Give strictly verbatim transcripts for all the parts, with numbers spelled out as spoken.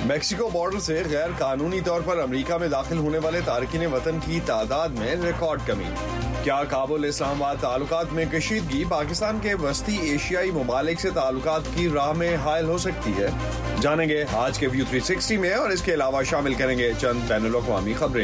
میکسیکو بارڈر سے غیر قانونی طور پر امریکہ میں داخل ہونے والے تارکین وطن کی تعداد میں ریکارڈ کمی. کیا کابل اسلام آباد تعلقات میں کشیدگی پاکستان کے وسطی ایشیائی ممالک سے تعلقات کی راہ میں حائل ہو سکتی ہے؟ جانیں گے آج کے ویو تھری سکسٹی میں، اور اس کے علاوہ شامل کریں گے چند بین الاقوامی خبریں.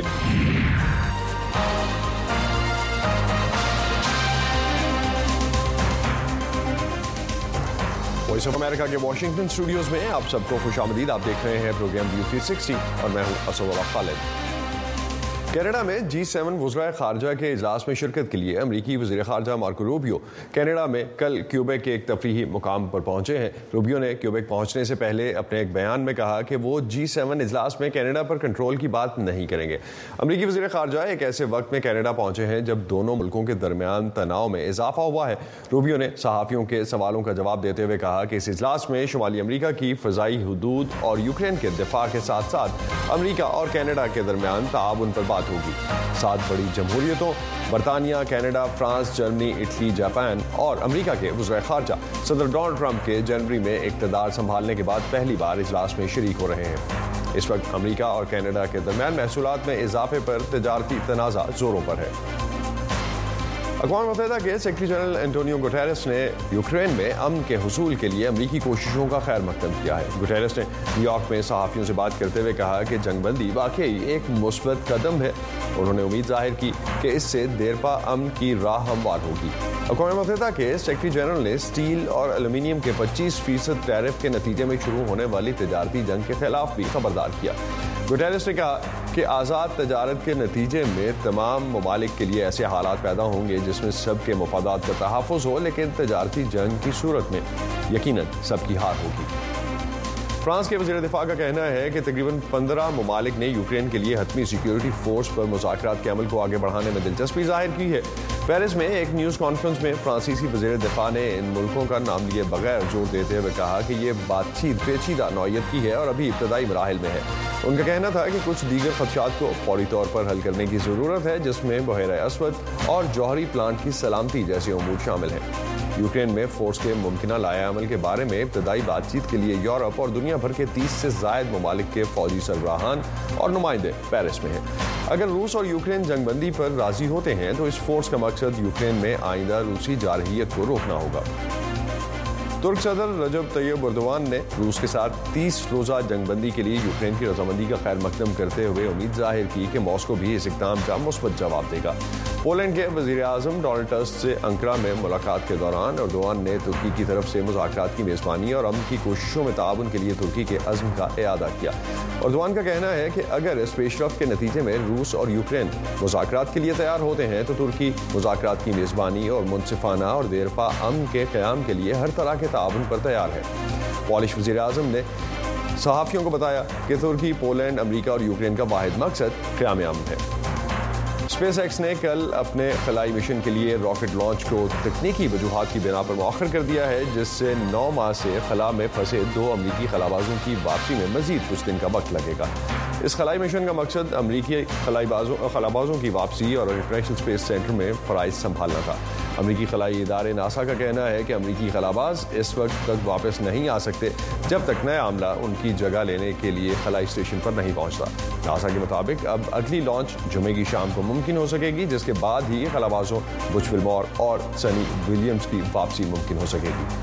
وائس آف امریکہ کے واشنگٹن اسٹوڈیوز میں آپ سب کو خوش آمدید. آپ دیکھ رہے ہیں پروگرام ویو تھری سکسٹی اور میں ہوں اسد اللہ خالد. کینیڈا میں جی سیون وزرائے خارجہ کے اجلاس میں شرکت کے لیے امریکی وزیر خارجہ مارکو روبیو کینیڈا میں کل کیوبیک کے ایک تفریحی مقام پر پہنچے ہیں. روبیو نے کیوبیک پہنچنے سے پہلے اپنے ایک بیان میں کہا کہ وہ جی سیون اجلاس میں کینیڈا پر کنٹرول کی بات نہیں کریں گے. امریکی وزیر خارجہ ایک ایسے وقت میں کینیڈا پہنچے ہیں جب دونوں ملکوں کے درمیان تناؤ میں اضافہ ہوا ہے. روبیو نے صحافیوں کے سوالوں کا جواب دیتے ہوئے کہا کہ اس اجلاس میں شمالی امریکہ کی فضائی حدود اور یوکرین کے دفاع کے ساتھ ساتھ امریکہ اور کینیڈا کے درمیان تعاون پر بات ہوگی. سات بڑی جمہوریتوں برطانیہ، کینیڈا، فرانس، جرمنی، اٹلی، جاپان اور امریکہ کے وزرائے خارجہ صدر ڈونلڈ ٹرمپ کے جنوری میں اقتدار سنبھالنے کے بعد پہلی بار اجلاس میں شریک ہو رہے ہیں. اس وقت امریکہ اور کینیڈا کے درمیان محصولات میں اضافے پر تجارتی تنازع زوروں پر ہے. اقوام متحدہ کے سیکرٹری جنرل انٹونیو گوٹیرس نے یوکرین میں امن کے حصول کے لیے امریکی کوششوں کا خیر مقدم کیا ہے. گوٹیرس نے نیو یارک میں صحافیوں سے بات کرتے ہوئے کہا کہ جنگ بندی واقعی ایک مثبت قدم ہے. انہوں نے امید ظاہر کی کہ اس سے دیرپا امن کی راہ ہموار ہوگی. اقوام متحدہ کے سیکرٹری جنرل نے اسٹیل اور ایلومینیم کے پچیس فیصد ٹیرف کے نتیجے میں شروع ہونے والی تجارتی جنگ کے خلاف بھی خبردار کیا. گوٹیرس نے کہا کہ آزاد تجارت کے نتیجے میں تمام ممالک کے لیے ایسے حالات پیدا ہوں گے جس میں سب کے مفادات کا تحفظ ہو، لیکن تجارتی جنگ کی صورت میں یقیناً سب کی ہار ہوگی. فرانس کے وزیر دفاع کا کہنا ہے کہ تقریباً پندرہ ممالک نے یوکرین کے لیے حتمی سیکیورٹی فورس پر مذاکرات کے عمل کو آگے بڑھانے میں دلچسپی ظاہر کی ہے. پیرس میں ایک نیوز کانفرنس میں فرانسیسی وزیر دفاع نے ان ملکوں کا نام لیے بغیر زور دیتے ہوئے کہا کہ یہ بات چیت پیچیدہ نوعیت کی ہے اور ابھی ابتدائی مراحل میں ہے. ان کا کہنا تھا کہ کچھ دیگر خدشات کو فوری طور پر حل کرنے کی ضرورت ہے، جس میں بحیرہ اسود اور جوہری پلانٹ کی سلامتی جیسے امور شامل ہیں. یوکرین میں فورس کے ممکنہ لائحہ عمل کے بارے میں ابتدائی بات چیت کے لیے یورپ اور دنیا بھر کے تیس سے زائد ممالک کے فوجی سربراہان اور نمائندے پیرس میں ہیں. اگر روس اور یوکرین جنگ بندی پر راضی ہوتے ہیں تو اس فورس کا مقصد یوکرین میں آئندہ روسی جارحیت کو روکنا ہوگا. ترک صدر رجب طیب اردوان نے روس کے ساتھ تیس روزہ جنگ بندی کے لیے یوکرین کی رضامندی کا خیر مقدم کرتے ہوئے امید ظاہر کی کہ ماسکو بھی اس اقدام کا مثبت جواب دے گا. پولینڈ کے وزیر اعظم ڈونلڈ ٹسک سے انقرہ میں ملاقات کے دوران اردوان نے ترکی کی طرف سے مذاکرات کی میزبانی اور امن کی کوششوں میں تعاون کے لیے ترکی کے عزم کا اعادہ کیا. اردوان کا کہنا ہے کہ اگر اس پیش رفت کے نتیجے میں روس اور یوکرین مذاکرات کے لیے تیار ہوتے ہیں تو ترکی مذاکرات کی میزبانی اور منصفانہ اور دیرپا امن کے قیام کے لیے ہر طرح کے تعاون پر تیار ہے. پولش وزیر اعظم نے صحافیوں کو بتایا کہ ترکی، پولینڈ، امریکہ اور یوکرین کا واحد مقصد قیام امن ہے. اسپیس ایکس نے کل اپنے خلائی مشن کے لیے راکٹ لانچ کو تکنیکی وجوہات کی بنا پر مؤخر کر دیا ہے، جس سے نو ماہ سے خلا میں پھنسے دو امریکی خلابازوں کی واپسی میں مزید کچھ دن کا وقت لگے گا. اس خلائی مشن کا مقصد امریکی خلائی بازوں خلابازوں کی واپسی اور انٹرنیشنل اسپیس سینٹر میں فرائض سنبھالنا تھا. امریکی خلائی ادارے ناسا کا کہنا ہے کہ امریکی خلاباز اس وقت تک واپس نہیں آ سکتے جب تک نیا عملہ ان کی جگہ لینے کے لیے خلائی اسٹیشن پر نہیں پہنچتا. ناسا کے مطابق اب اگلی لانچ جمعے کی شام کو ممکن ہو سکے گی، جس کے بعد ہی خلابازوں بچ ویلمور اور سنی ولیمز کی واپسی ممکن ہو سکے گی.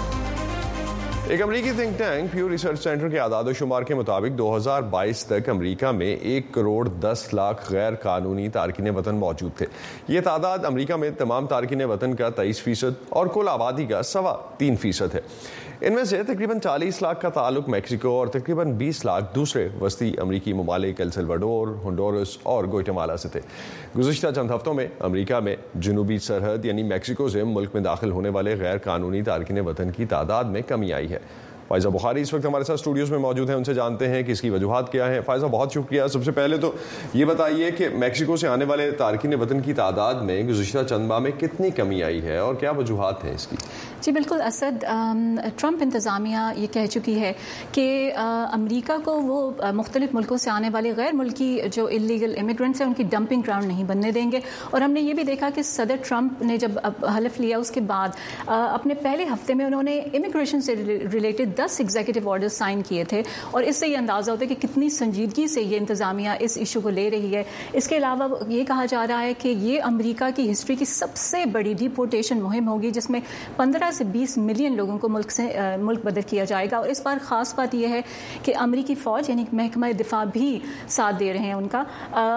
ایک امریکی تھنک ٹینک پیو ریسرچ سینٹر کے اعداد و شمار کے مطابق دو ہزار بائیس تک امریکہ میں ایک کروڑ دس لاکھ غیر قانونی تارکین وطن موجود تھے. یہ تعداد امریکہ میں تمام تارکین وطن کا تیئیس فیصد اور کل آبادی کا سوا تین فیصد ہے. ان میں سے تقریباً چالیس لاکھ کا تعلق میکسیکو اور تقریباً بیس لاکھ دوسرے وسطی امریکی ممالک ایل سلواڈور، ہنڈورس اور گوئٹمالا سے تھے. گزشتہ چند ہفتوں میں امریکہ میں جنوبی سرحد یعنی میکسیکو سے ملک میں داخل ہونے والے غیر قانونی تارکین وطن کی تعداد میں کمی آئی ہے. فائزہ بخاری اس وقت ہمارے ساتھ اسٹوڈیوز میں موجود ہیں، ان سے جانتے ہیں کہ اس کی وجوہات کیا ہیں. فائزہ بہت شکریہ. سب سے پہلے تو یہ بتائیے کہ میکسیکو سے آنے والے تارکین وطن کی تعداد میں گزشتہ چند ماہ میں کتنی کمی آئی ہے اور کیا وجوہات ہیں اس کی؟ جی بالکل اسد، ٹرمپ انتظامیہ یہ کہہ چکی ہے کہ امریکہ کو وہ مختلف ملکوں سے آنے والے غیر ملکی جو انلیگل امیگرینٹس ہیں ان کی ڈمپنگ گراؤنڈ نہیں بننے دیں گے. اور ہم نے یہ بھی دیکھا کہ صدر ٹرمپ نے جب حلف لیا اس کے بعد اپنے پہلے ہفتے میں انہوں نے امیگریشن سے ریلیٹڈ دس ایگزیکٹو آرڈر سائن کیے تھے, اور اس سے یہ اندازہ ہوتا ہے کہ کتنی سنجیدگی سے یہ انتظامیہ اس ایشو کو لے رہی ہے. اس کے علاوہ یہ کہا جا رہا ہے کہ یہ امریکہ کی ہسٹری کی سب سے بڑی ڈیپورٹیشن مہم ہوگی, جس میں پندرہ سے بیس ملین لوگوں کو ملک سے ملک بدر کیا جائے گا. اور اس بار خاص بات یہ ہے کہ امریکی فوج یعنی محکمہ دفاع بھی ساتھ دے رہے ہیں ان کا.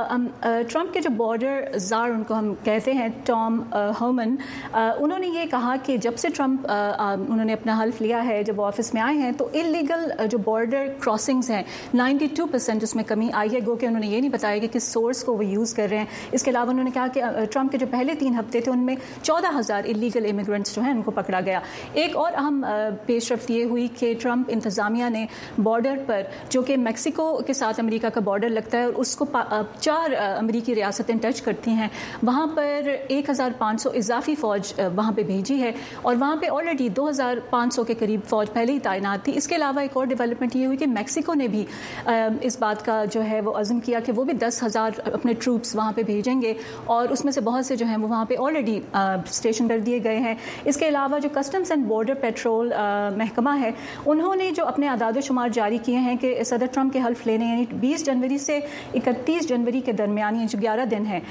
ٹرمپ کے جو بارڈر زار ان کو ہم کہتے ہیں, ٹام ہومن, انہوں نے یہ کہا کہ جب سے ٹرمپ انہوں نے اپنا حلف لیا ہے, جب وہ آفس میں آئے ہیں, تو انلیگل جو بارڈر کراسنگز ہیں نائنٹی ٹو پرسینٹ اس میں کمی آئی ہے, گو کہ انہوں نے یہ نہیں بتایا کہ کس سورس کو وہ یوز کر رہے ہیں. اس کے علاوہ انہوں نے کہا کہ ٹرمپ کے جو پہلے تین ہفتے تھے ان میں چودہ ہزار انلیگل امیگرینٹس جو ہیں ان کو پکڑا گیا. ایک اور اہم پیش رفت یہ ہوئی کہ ٹرمپ انتظامیہ نے بارڈر پر, جو کہ میکسیکو کے ساتھ امریکہ کا بارڈر لگتا ہے اور اس کو چار امریکی ریاستیں ٹچ کرتی ہیں, وہاں پر ایک ہزار پانچ سو اضافی فوج وہاں پہ بھیجی ہے, اور وہاں پہ آلریڈی دو ہزار پانچ سو کے قریب فوج پہلے ہی تعینات تھی. اس کے علاوہ ایک اور ڈیولپمنٹ یہ ہوئی کہ میکسیکو نے بھی اس بات کا جو ہے وہ عزم کیا کہ وہ بھی دس ہزار اپنے ٹروپس وہاں پہ بھیجیں گے, اور اس میں سے بہت سے جو ہیں وہ وہاں پہ آلریڈی اسٹیشن کر دیے گئے ہیں. اس کے علاوہ جو کسٹمز اینڈ بارڈر پیٹرول محکمہ ہے, انہوں نے جو اپنے اعداد و شمار جاری کیے ہیں کہ صدر ٹرمپ کے حلف لینے یعنی بیس جنوری سے اکتیس جنوری کے درمیان, یہ جو گیارہ دن ہیں,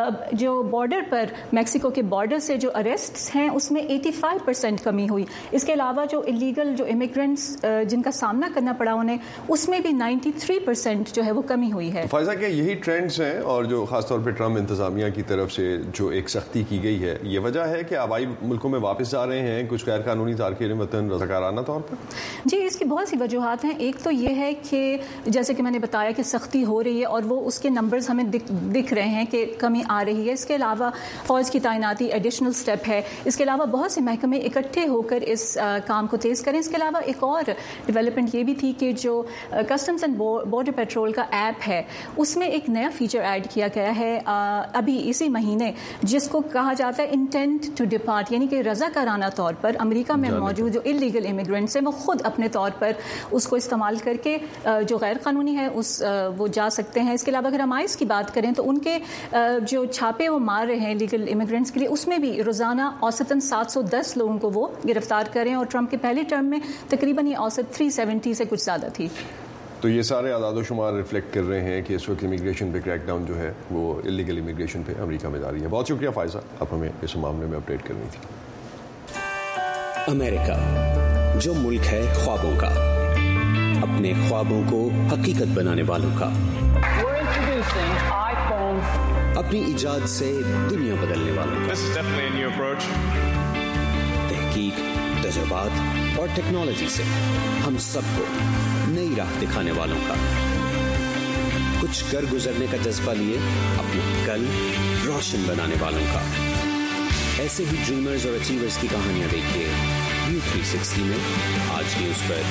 جو بارڈر پر میکسیکو کے بارڈر سے جو اریسٹس ہیں اس میں ایٹی فائیو پرسینٹ کمی ہوئی. اس کے علاوہ جو انلیگل جو امیگرینٹس جن کا سامنا کرنا پڑا انہیں, اس میں بھی نائنٹی تھری پرسینٹ جو ہے وہ کمی ہوئی ہے. فائزہ, کیا یہی ٹرینڈز ہیں اور جو خاص طور پہ ٹرمپ انتظامیہ کی طرف سے جو ایک سختی کی گئی ہے, یہ وجہ ہے کہ آبائی ملکوں میں واپس آ رہے ہیں کچھ غیر قانونی تارکین وطن رضاکارانہ طور پر؟ جی, اس کی بہت سی وجوہات ہیں. ایک تو یہ ہے کہ جیسے کہ میں نے بتایا کہ سختی ہو رہی ہے اور وہ اس کے نمبرز ہمیں دکھ رہے ہیں کہ کمی آ رہی ہے. اس کے علاوہ فوج کی تعیناتی ایڈیشنل سٹیپ ہے. اس کے علاوہ بہت سے محکمے اکٹھے ہو کر اس کام کو تیز کریں. اس کے علاوہ ایک اور ڈیولپمنٹ یہ بھی تھی کہ جو کسٹمز اینڈ بارڈر پیٹرول کا ایپ ہے, اس میں ایک نیا فیچر ایڈ کیا گیا ہے ابھی اسی مہینے, جس کو کہا جاتا ہے انٹینٹ ٹو ڈپارٹ, یعنی کہ رضاکارانہ طور پر امریکہ میں موجود جو انلیگل امیگرینٹس ہیں وہ خود اپنے طور پر اس کو استعمال کر کے جو غیر قانونی ہے اس وہ جا سکتے ہیں. اس کے علاوہ اگر ہم آئس کی بات کریں تو ان کے جو چھاپے وہ مار رہے ہیں لیگل امیگرینٹس کے لیے, اس میں بھی روزانہ اوسطاً سات سو دس لوگوں کو وہ گرفتار کریں, اور ٹرمپ کے پہلے ٹرم میں تقریباً یہ اوسط تھری سیونٹی سے کچھ زیادہ تھی. تو یہ سارے اعداد و شمار ریفلیکٹ کر رہے ہیں کہ اس وقت امیگریشن پہ کریک ڈاؤن جو ہے وہ انلیگل امیگریشن پہ امریکہ میں جاری ہے. بہت شکریہ فائزہ, آپ ہمیں اس معاملے میں اپڈیٹ کرنی تھی. امریکہ جو ملک ہے خوابوں کا, اپنے خوابوں کو حقیقت بنانے والوں کا, اپنی ایجاد سے دنیا بدلنے والوں کا, تحقیق, تجربات اور ٹیکنالوجی سے ہم سب کو نئی راہ دکھانے والوں کا, کچھ کر گزرنے کا جذبہ لیے اپنا کل روشن بنانے والوں کا. ایسے ہی ڈریمرز اور اچیورز کی کہانیاں دیکھیے ویو تھری سکسٹی میں آج نیوز پر.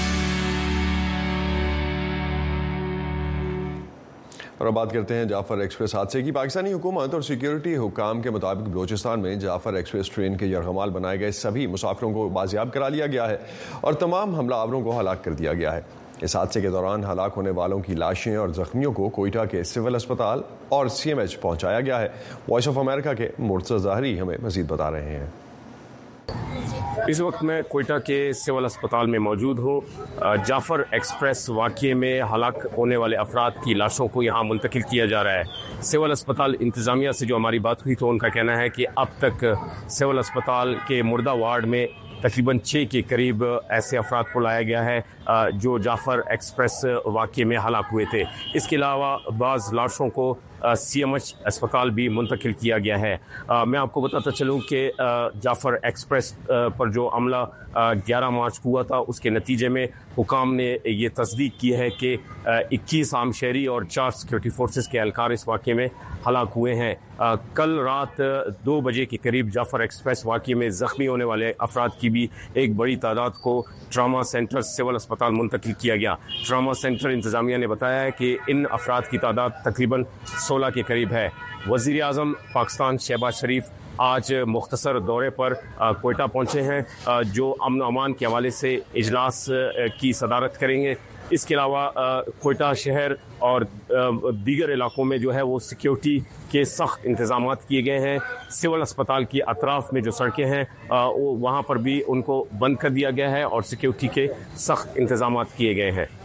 اور اب بات کرتے ہیں جعفر ایکسپریس حادثے کی. پاکستانی حکومت اور سیکیورٹی حکام کے مطابق بلوچستان میں جعفر ایکسپریس ٹرین کے یرغمال بنائے گئے سبھی مسافروں کو بازیاب کرا لیا گیا ہے اور تمام حملہ آوروں کو ہلاک کر دیا گیا ہے. اس حادثے کے دوران ہلاک ہونے والوں کی لاشیں اور زخمیوں کو کوئٹہ کے سول اسپتال اور سی ایم ایچ پہنچایا گیا ہے. وائس آف امریکہ کے مرتضی ظاہری ہمیں مزید بتا رہے ہیں. اس وقت میں کوئٹہ کے سول اسپتال میں موجود ہوں. جعفر ایکسپریس واقعے میں ہلاک ہونے والے افراد کی لاشوں کو یہاں منتقل کیا جا رہا ہے. سول اسپتال انتظامیہ سے جو ہماری بات ہوئی تو ان کا کہنا ہے کہ اب تک سول اسپتال کے مردہ وارڈ میں تقریباً چھ کے قریب ایسے افراد کو لایا گیا ہے جو جعفر ایکسپریس واقعے میں ہلاک ہوئے تھے. اس کے علاوہ بعض لاشوں کو سی ایم ایچ اسپتال بھی منتقل کیا گیا ہے. میں آپ کو بتاتا چلوں کہ جعفر ایکسپریس پر جو عملہ گیارہ مارچ ہوا تھا اس کے نتیجے میں حکام نے یہ تصدیق کی ہے کہ اکیس عام شہری اور چار سیکورٹی فورسز کے اہلکار اس واقعے میں ہلاک ہوئے ہیں. کل رات دو بجے کے قریب جعفر ایکسپریس واقعے میں زخمی ہونے والے افراد کی بھی ایک بڑی تعداد کو ٹراما سینٹر سول اسپتال منتقل کیا گیا. ٹراما سینٹر انتظامیہ نے بتایا ہے کہ ان افراد کی تعداد تقریباً سولہ کے قریب ہے. وزیر اعظم پاکستان شہباز شریف آج مختصر دورے پر کوئٹہ پہنچے ہیں جو امن و امان کے حوالے سے اجلاس کی صدارت کریں گے. اس کے علاوہ کوئٹہ شہر اور دیگر علاقوں میں جو ہے وہ سیکیورٹی کے سخت انتظامات کیے گئے ہیں. سول اسپتال کی اطراف میں جو سڑکیں ہیں وہاں پر بھی ان کو بند کر دیا گیا ہے اور سیکیورٹی کے سخت انتظامات کیے گئے ہیں.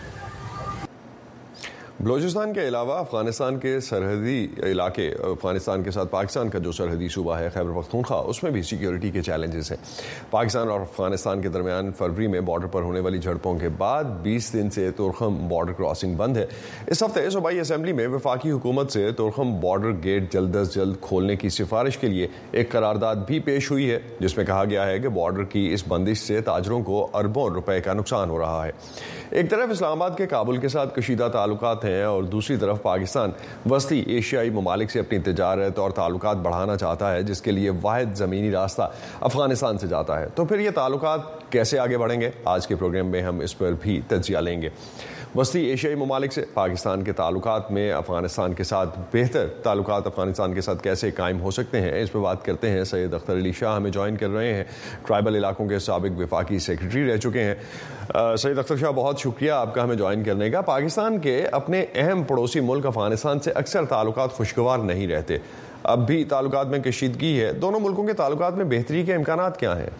بلوچستان کے علاوہ افغانستان کے سرحدی علاقے افغانستان کے ساتھ پاکستان کا جو سرحدی صوبہ ہے خیبر پختونخوا، اس میں بھی سیکیورٹی کے چیلنجز ہیں. پاکستان اور افغانستان کے درمیان فروری میں بارڈر پر ہونے والی جھڑپوں کے بعد بیس دن سے تورخم بارڈر کراسنگ بند ہے. اس ہفتے صوبائی اسمبلی میں وفاقی حکومت سے تورخم بارڈر گیٹ جلد از جلد کھولنے کی سفارش کے لیے ایک قرارداد بھی پیش ہوئی ہے، جس میں کہا گیا ہے کہ بارڈر کی اس بندش سے تاجروں کو اربوں روپے کا نقصان ہو رہا ہے. ایک طرف اسلام آباد کے کابل کے ساتھ کشیدہ تعلقات ہیں اور دوسری طرف پاکستان وسطی ایشیائی ممالک سے اپنی تجارت اور تعلقات بڑھانا چاہتا ہے، جس کے لیے واحد زمینی راستہ افغانستان سے جاتا ہے. تو پھر یہ تعلقات کیسے آگے بڑھیں گے؟ آج کے پروگرام میں ہم اس پر بھی تجزیہ لیں گے. وسطی ایشیائی ممالک سے پاکستان کے تعلقات میں افغانستان کے ساتھ بہتر تعلقات افغانستان کے ساتھ کیسے قائم ہو سکتے ہیں، اس پہ بات کرتے ہیں. سید اختر علی شاہ ہمیں جوائن کر رہے ہیں، ٹرائبل علاقوں کے سابق وفاقی سیکرٹری رہ چکے ہیں. سید اختر شاہ، بہت شکریہ آپ کا ہمیں جوائن کرنے کا. پاکستان کے اپنے اہم پڑوسی ملک افغانستان سے اکثر تعلقات خوشگوار نہیں رہتے، اب بھی تعلقات میں کشیدگی ہے. دونوں ملکوں کے تعلقات میں بہتری کے امکانات کیا ہیں؟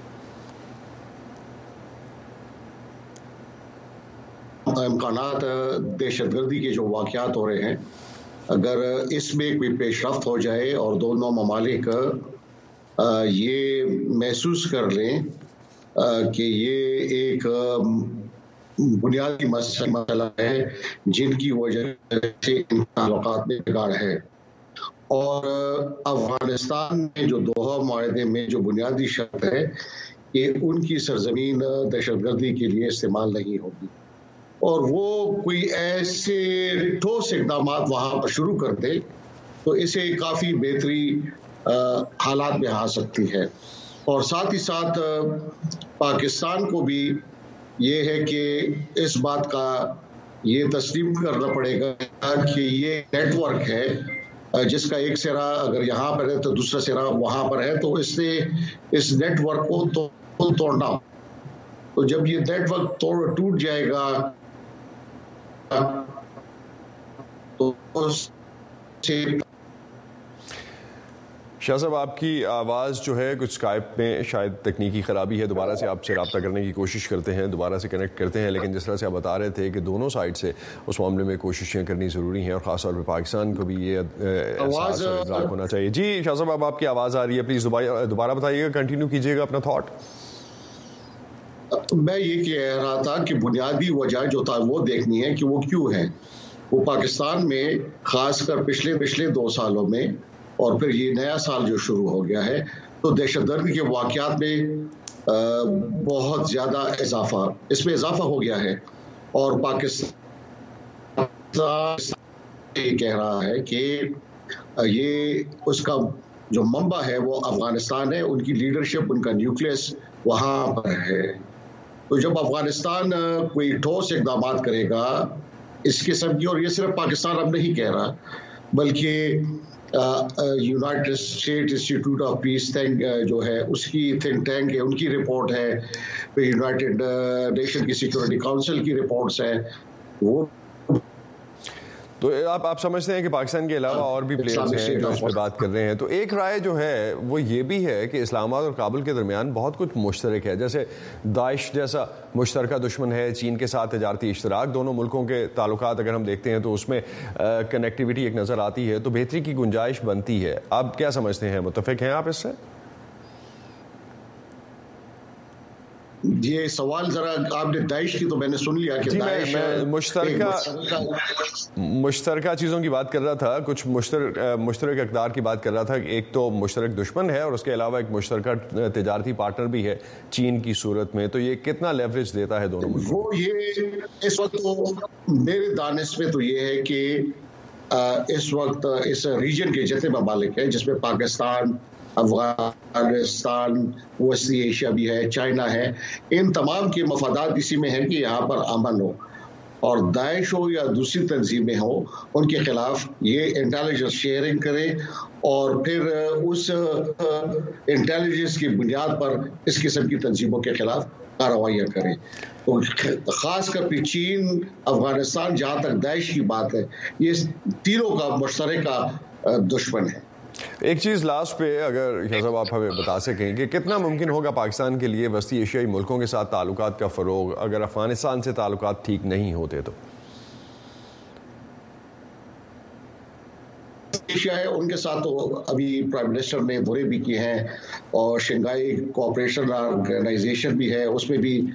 امکانات دہشت گردی کے جو واقعات ہو رہے ہیں، اگر اس میں کوئی پیش رفت ہو جائے اور دونوں ممالک یہ محسوس کر لیں کہ یہ ایک بنیادی مسئلہ ہے جن کی وجہ سے ان تعلقات میں بگاڑ ہے، اور افغانستان میں جو دوحہ معاہدے میں جو بنیادی شرط ہے کہ ان کی سرزمین دہشت گردی کے لیے استعمال نہیں ہوگی، اور وہ کوئی ایسے ٹھوس اقدامات وہاں پر شروع کر دے تو اسے کافی بہتری حالات میں آ سکتی ہے. اور ساتھ ہی ساتھ پاکستان کو بھی یہ ہے کہ اس بات کا یہ تسلیم کرنا پڑے گا کہ یہ نیٹ ورک ہے جس کا ایک سرا اگر یہاں پر ہے تو دوسرا سرا وہاں پر ہے، تو اس سے اس نیٹ ورک کو توڑنا، تو جب یہ نیٹ ورک ٹوٹ جائے گا تو شاہ صاحب، آپ کی آواز جو ہے کچھ اسکائپ میں شاید تکنیکی خرابی ہے، دوبارہ سے آپ سے رابطہ کرنے کی کوشش کرتے ہیں، دوبارہ سے کنیکٹ کرتے ہیں. لیکن جس طرح سے آپ بتا رہے تھے کہ دونوں سائڈ سے اس معاملے میں کوششیں کرنی ضروری ہیں، اور خاص طور پہ پاکستان کو بھی یہ احساس اور ادراک ہونا چاہیے. جی شاہ صاحب، اب آپ کی آواز آ رہی ہے، پلیز دوبارہ بتائیے گا، کنٹینیو کیجیے گا اپنا تھاٹ. میں یہ کہہ رہا تھا کہ بنیادی وجہ جو تھا وہ دیکھنی ہے کہ وہ کیوں ہے. وہ پاکستان میں خاص کر پچھلے پچھلے دو سالوں میں اور پھر یہ نیا سال جو شروع ہو گیا ہے تو دہشت گردی کے واقعات میں بہت زیادہ اضافہ اس میں اضافہ ہو گیا ہے، اور پاکستان یہ کہہ رہا ہے کہ یہ اس کا جو منبع ہے وہ افغانستان ہے، ان کی لیڈرشپ، ان کا نیوکلیس وہاں پر ہے. تو جب افغانستان کوئی ٹھوس اقدامات کرے گا اس قسم کی، اور یہ صرف پاکستان اب نہیں کہہ رہا بلکہ یونائٹڈ اسٹیٹ انسٹیٹیوٹ آف پیس تھنک جو ہے اس کی تھنک ٹینک ہے، ان کی رپورٹ ہے، یونائٹڈ نیشن کی سیکورٹی کاؤنسل کی رپورٹس ہیں، وہ تو آپ آپ سمجھتے ہیں کہ پاکستان کے علاوہ اور بھی پلیئرز ہیں جو اس پہ بات کر رہے ہیں. تو ایک رائے جو ہے وہ یہ بھی ہے کہ اسلام آباد اور کابل کے درمیان بہت کچھ مشترک ہے، جیسے داعش جیسا مشترکہ دشمن ہے، چین کے ساتھ تجارتی اشتراک، دونوں ملکوں کے تعلقات اگر ہم دیکھتے ہیں تو اس میں کنیکٹیوٹی ایک نظر آتی ہے، تو بہتری کی گنجائش بنتی ہے. آپ کیا سمجھتے ہیں، متفق ہیں آپ اس سے؟ یہ سوال ذرا آپ نے داعش کی تو میں نے سن لیا کہ جی میں مشترکہ مشترکہ چیزوں کی بات کر رہا تھا، کچھ مشترک مشترک اقدار کی بات کر رہا تھا. ایک تو مشترک دشمن ہے اور اس کے علاوہ ایک مشترکہ تجارتی پارٹنر بھی ہے چین کی صورت میں، تو یہ کتنا لیوریج دیتا ہے دونوں ملکوں؟ وہ یہ اس وقت تو میرے دانش میں تو یہ ہے کہ اس وقت اس ریجن کے جتنے ممالک ہیں جس میں پاکستان، افغانستان، وسطی ایشیا بھی ہے، چائنا ہے، ان تمام کے مفادات اسی میں ہیں کہ یہاں پر امن ہو، اور داعش ہو یا دوسری تنظیمیں ہو ان کے خلاف یہ انٹیلیجنس شیئرنگ کرے اور پھر اس انٹیلیجنس کی بنیاد پر اس قسم کی تنظیموں کے خلاف کارروائیاں کریں. خاص کر چین، افغانستان، جہاں تک داعش کی بات ہے، یہ تینوں کا مشترکہ دشمن ہے۔ ایک چیز لاسٹ پہ اگر صاحب آپ ہمیں بتا سکیں کہ کتنا ممکن ہوگا پاکستان کے لیے وسطی ایشیائی ملکوں کے ساتھ تعلقات کا فروغ اگر افغانستان سے تعلقات ٹھیک نہیں ہوتے تو؟ ایشیا ہے ان کے ساتھ تو ابھی پرائم منسٹر نے دورے بھی کیے ہیں، اور شنگھائی کوآپریشن آرگنائزیشن بھی ہے، اس میں بھی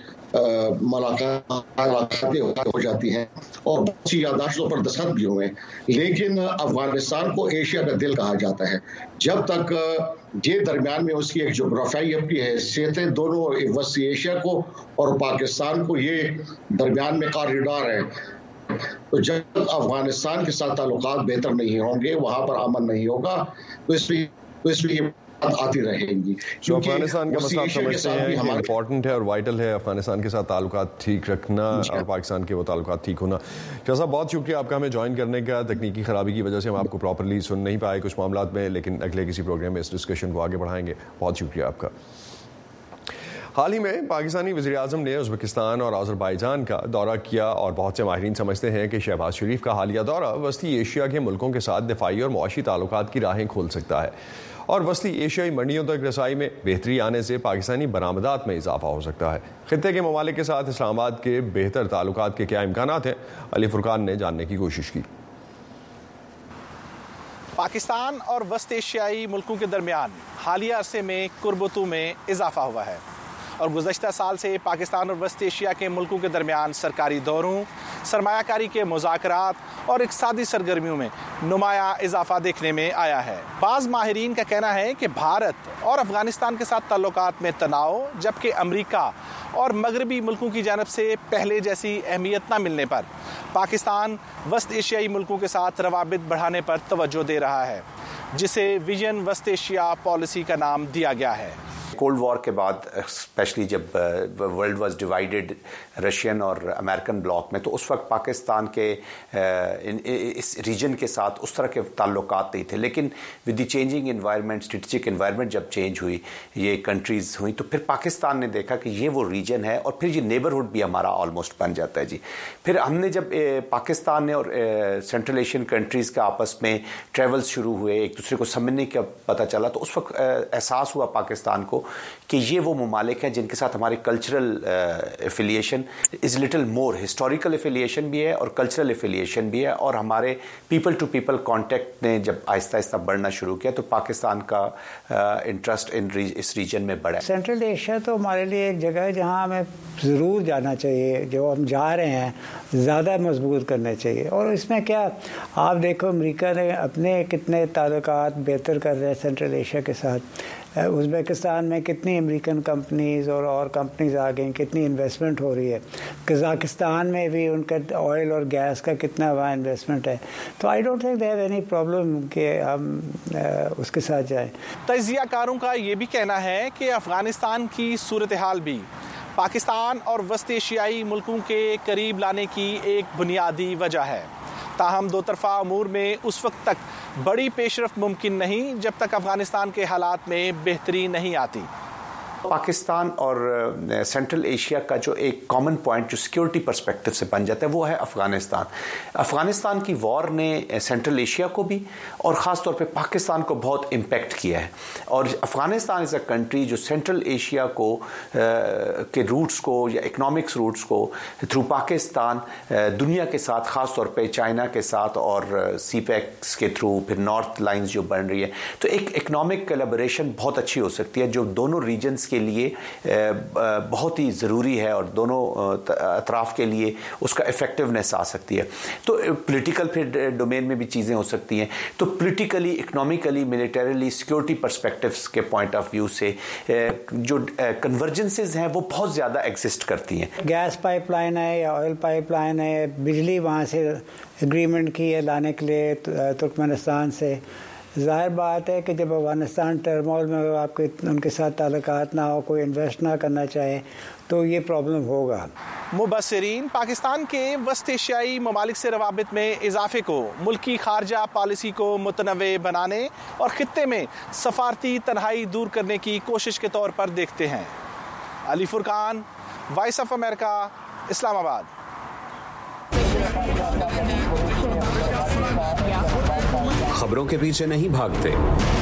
ملاقاتیں ہو جاتی ہیں اور بہت سی یادداشتوں پر دستخط بھی ہوئے ہیں، لیکن افغانستان کو ایشیا کا دل کہا جاتا ہے۔ جب تک یہ درمیان میں اس کی ایک جغرافیائی اپنی حیثیت ہے، دونوں وسطی ایشیا کو اور پاکستان کو یہ درمیان میں کاریڈور ہے، تو جب تک افغانستان کے ساتھ تعلقات بہتر نہیں ہوں گے، وہاں پر امن نہیں ہوگا، تو اس میں تو اس میں یہ بات آتی رہیں گی۔ جو افغانستان کا مسئلہ آپ سمجھتے ہیں کہ امپورٹنٹ ہے اور وائٹل ہے افغانستان کے ساتھ تعلقات ٹھیک رکھنا اور پاکستان کے وہ تعلقات ٹھیک ہونا۔ شاہ صاحب بہت شکریہ آپ کا ہمیں جوائن کرنے کا، تکنیکی خرابی کی وجہ سے ہم آپ کو پراپرلی سن نہیں پائے کچھ معاملات میں، لیکن اگلے کسی پروگرام میں اس ڈسکشن کو آگے بڑھائیں گے۔ بہت شکریہ آپ کا۔ حال ہی میں پاکستانی وزیر اعظم نے ازبکستان اور آذربائیجان کا دورہ کیا اور بہت سے ماہرین سمجھتے ہیں کہ شہباز شریف کا حالیہ دورہ وسطی ایشیا کے ملکوں کے ساتھ دفاعی اور معاشی تعلقات کی راہیں کھول سکتا ہے اور وسطی ایشیائی منڈیوں تک رسائی میں بہتری آنے سے پاکستانی برآمدات میں اضافہ ہو سکتا ہے۔ خطے کے ممالک کے ساتھ اسلام آباد کے بہتر تعلقات کے کیا امکانات ہیں، علی فرقان نے جاننے کی کوشش کی۔ پاکستان اور وسط ایشیائی ملکوں کے درمیان حالیہ عرصے میں قربتوں میں اضافہ ہوا ہے اور گزشتہ سال سے پاکستان اور وسط ایشیا کے ملکوں کے درمیان سرکاری دوروں، سرمایہ کاری کے مذاکرات اور اقتصادی سرگرمیوں میں نمایاں اضافہ دیکھنے میں آیا ہے۔ بعض ماہرین کا کہنا ہے کہ بھارت اور افغانستان کے ساتھ تعلقات میں تناؤ، جبکہ امریکہ اور مغربی ملکوں کی جانب سے پہلے جیسی اہمیت نہ ملنے پر پاکستان وسط ایشیائی ملکوں کے ساتھ روابط بڑھانے پر توجہ دے رہا ہے، جسے ویژن وسط ایشیا پالیسی کا نام دیا گیا ہے۔ کولڈ وار کے بعد اسپیشلی جب ورلڈ واز ڈیوائیڈڈ رشین اور امریکن بلاک میں، تو اس وقت پاکستان کے اس ریجن کے ساتھ اس طرح کے تعلقات نہیں تھے، لیکن ود دی چینجنگ انوائرمنٹ، اسٹریٹجک انوائرمنٹ جب چینج ہوئی، یہ کنٹریز ہوئیں، تو پھر پاکستان نے دیکھا کہ یہ وہ ریجن ہے اور پھر یہ نیبرہڈ بھی ہمارا آلموسٹ بن جاتا ہے جی۔ پھر ہم نے جب پاکستان نے اور سینٹرل ایشین کنٹریز کا آپس میں ٹریولز شروع ہوئے، ایک دوسرے کو سمجھنے کا پتہ چلا، تو اس وقت احساس ہوا پاکستان کو کہ یہ وہ ممالک ہیں جن کے ساتھ ہماری کلچرل ایفیلیشن از لٹل مور، ہسٹوریکل ایفیلیشن بھی ہے اور کلچرل ایفیلیشن بھی ہے، اور ہمارے پیپل ٹو پیپل کانٹیکٹ نے جب آہستہ آہستہ بڑھنا شروع کیا تو پاکستان کا انٹرسٹ ان اس ریجن میں بڑھا۔ سینٹرل ایشیا تو ہمارے لیے ایک جگہ ہے جہاں ہمیں ضرور جانا چاہیے، جو ہم جا رہے ہیں زیادہ مضبوط کرنا چاہیے، اور اس میں کیا آپ دیکھو امریکہ نے اپنے کتنے تعلقات بہتر کر رہے ہیں سینٹرل ایشیا کے ساتھ۔ ازبکستان میں کتنی امریکن کمپنیز اور اور کمپنیز آ گئیں، کتنی انویسٹمنٹ ہو رہی ہے۔ قزاقستان میں بھی ان کا آئل اور گیس کا کتنا وہاں انویسٹمنٹ ہے، تو آئی ڈونٹ تھنک دے ہیو اینی پرابلم کہ ہم اس کے ساتھ جائیں۔ تجزیہ کاروں کا یہ بھی کہنا ہے کہ افغانستان کی صورتحال بھی پاکستان اور وسط ایشیائی ملکوں کے قریب لانے کی ایک بنیادی وجہ ہے، تاہم دو طرفہ امور میں اس وقت تک بڑی پیش رفت ممکن نہیں جب تک افغانستان کے حالات میں بہتری نہیں آتی۔ پاکستان اور سینٹرل ایشیا کا جو ایک کامن پوائنٹ جو سیکیورٹی پرسپیکٹو سے بن جاتا ہے وہ ہے افغانستان۔ افغانستان کی وار نے سینٹرل ایشیا کو بھی اور خاص طور پہ پاکستان کو بہت امپیکٹ کیا ہے، اور افغانستان از اے کنٹری جو سینٹرل ایشیا کو کے روٹس کو یا اکنامکس روٹس کو تھرو پاکستان دنیا کے ساتھ، خاص طور پہ چائنا کے ساتھ اور سی پیکس کے تھرو پھر نارتھ لائنز جو بن رہی ہے، تو ایک اکنامک کلیبریشن بہت اچھی ہو سکتی ہے جو دونوں ریجنز کے لیے بہت ہی ضروری ہے اور دونوں اطراف کے لیے اس کا افیکٹونیس آ سکتی ہے۔ تو پولیٹیکل پھر ڈومین میں بھی چیزیں ہو سکتی ہیں، تو پولیٹیکلی، اکنامیکلی، ملیٹریلی، سیکورٹی پرسپیکٹوز کے پوائنٹ آف ویو سے جو کنورجنسز ہیں وہ بہت زیادہ ایگزسٹ کرتی ہیں۔ گیس پائپ لائن ہے یا آئل پائپ لائن ہے، بجلی وہاں سے اگریمنٹ کی ہے لانے کے لیے ترکمانستان سے، ظاہر بات ہے کہ جب افغانستان ٹرمول میں آپ کے ان کے ساتھ تعلقات نہ ہو، کوئی انویسٹ نہ کرنا چاہے، تو یہ پرابلم ہوگا۔ مبصرین پاکستان کے وسط ایشیائی ممالک سے روابط میں اضافے کو ملکی خارجہ پالیسی کو متنوع بنانے اور خطے میں سفارتی تنہائی دور کرنے کی کوشش کے طور پر دیکھتے ہیں۔ علی فرقان، وائس آف امریکہ، اسلام آباد۔ خبروں کے پیچھے نہیں بھاگتے،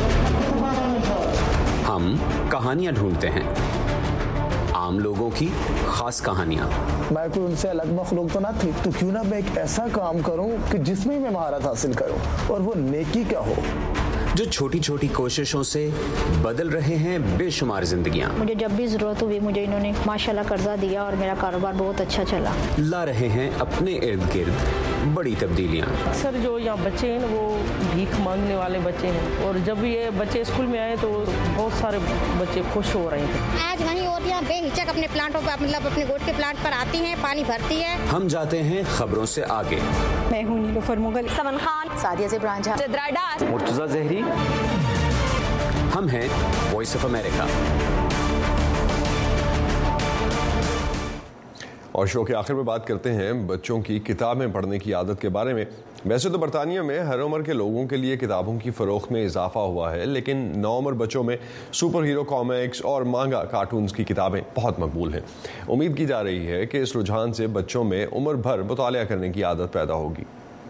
ہم کہانیاں ڈھونڈتے ہیں، عام لوگوں کی خاص کہانیاں۔ میں کوئی ان سے الگ مخلوق تو نہ تھی، تو کیوں نہ میں ایک ایسا کام کروں کہ جس میں میں مہارت حاصل کروں، اور وہ نیکی کیا ہو، جو چھوٹی چھوٹی کوششوں سے بدل رہے ہیں بے شمار زندگیاں۔ مجھے جب بھی ضرورت ہوئی مجھے انہوں نے ماشاءاللہ قرضہ دیا اور میرا کاروبار بہت اچھا چلا۔ لا رہے ہیں اپنے ارد گرد بڑی تبدیلیاں۔ اکثر جو یہاں بچے ہیں وہ بھیک مانگنے والے بچے ہیں، اور جب یہ بچے اسکول میں آئے تو بہت سارے بچے خوش ہو رہے ہیں۔ آج وہیں عورتیں بے ہچک اپنے پلانٹوں پر، مطلب اپنے گوٹ کے پلانٹ پر آتی ہیں، پانی بھرتی ہے۔ ہم جاتے ہیں خبروں سے آگے۔ میں ہوں نیلوفر مغل، سمن خان، سعدیہ زبران جھا، جدرا ڈار، مرتضیٰ زہری۔ ہم ہیں وائس آف امریکہ۔ اور شو کے آخر میں بات کرتے ہیں بچوں کی کتابیں پڑھنے کی عادت کے بارے میں۔ ویسے تو برطانیہ میں ہر عمر کے لوگوں کے لیے کتابوں کی فروخت میں اضافہ ہوا ہے، لیکن نوعمر بچوں میں سپر ہیرو کامکس اور مانگا کارٹونز کی کتابیں بہت مقبول ہیں۔ امید کی جا رہی ہے کہ اس رجحان سے بچوں میں عمر بھر مطالعہ کرنے کی عادت پیدا ہوگی۔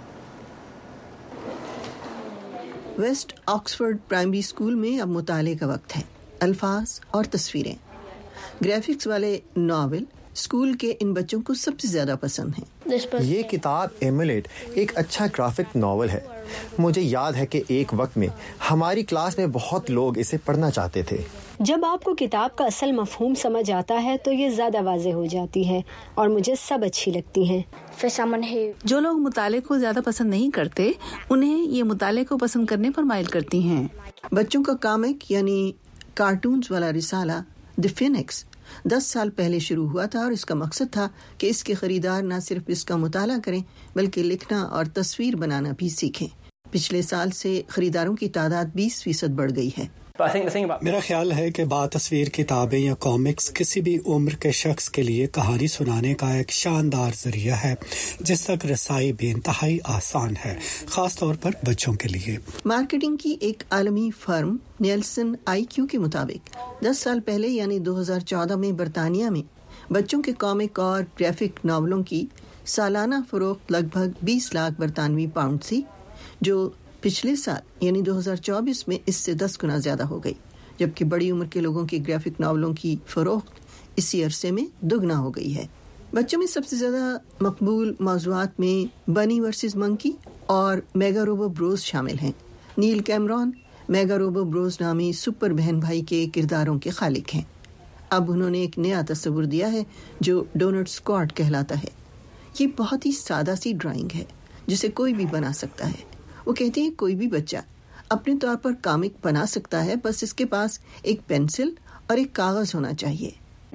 ویسٹ آکسفورڈ پرائمری اسکول میں اب مطالعے کا وقت ہے۔ الفاظ اور تصویریں، گرافکس والے ناول اسکول کے ان بچوں کو سب سے زیادہ پسند ہیں۔ یہ کتاب ایمولیٹ ایک اچھا گرافک ناول ہے۔ مجھے یاد ہے کہ ایک وقت میں ہماری کلاس میں بہت لوگ اسے پڑھنا چاہتے تھے۔ جب آپ کو کتاب کا اصل مفہوم سمجھ آتا ہے تو یہ زیادہ واضح ہو جاتی ہے، اور مجھے سب اچھی لگتی ہیں۔ جو لوگ مطالعے کو زیادہ پسند نہیں کرتے انہیں یہ مطالعے کو پسند کرنے پر مائل کرتی ہیں۔ بچوں کا کامک یعنی کارٹونز والا رسالہ دی فینکس دس سال پہلے شروع ہوا تھا، اور اس کا مقصد تھا کہ اس کے خریدار نہ صرف اس کا مطالعہ کریں بلکہ لکھنا اور تصویر بنانا بھی سیکھیں۔ پچھلے سال سے خریداروں کی تعداد بیس فیصد بڑھ گئی ہے۔ میرا خیال ہے کہ با تصویر کتابیں یا کامکس کسی بھی عمر کے شخص کے لیے کہانی سنانے کا ایک شاندار ذریعہ ہے جس تک رسائی بھی انتہائی آسان ہے، خاص طور پر بچوں کے لیے۔ مارکیٹنگ کی ایک عالمی فرم نیلسن آئی کیو کے مطابق دس سال پہلے یعنی دو ہزار چودہ میں برطانیہ میں بچوں کے کامک اور گرافک ناولوں کی سالانہ فروخت لگ بھگ بیس لاکھ برطانوی پاؤنڈ تھی، جو پچھلے سال یعنی دو ہزار چوبیس میں اس سے دس گنا زیادہ ہو گئی، جبکہ بڑی عمر کے لوگوں کی گرافک ناولوں کی فروخت اسی عرصے میں دگنا ہو گئی ہے۔ بچوں میں سب سے زیادہ مقبول موضوعات میں بنی ورسز منکی اور میگا روبو بروز شامل ہیں۔ نیل کیمرون میگا روبو بروز نامی سپر بہن بھائی کے کرداروں کے خالق ہیں۔ اب انہوں نے ایک نیا تصور دیا ہے جو ڈونٹ اسکواڈ کہلاتا ہے۔ یہ بہت ہی سادہ سی ڈرائنگ ہے جسے کوئی بھی بنا سکتا ہے۔ وہ کہتے ہیں کوئی بھی بچہ اپنے طور پر کامک بنا سکتا ہے، بس اس کے پاس ایک پینسل اور ایک کاغذ ہونا چاہیے۔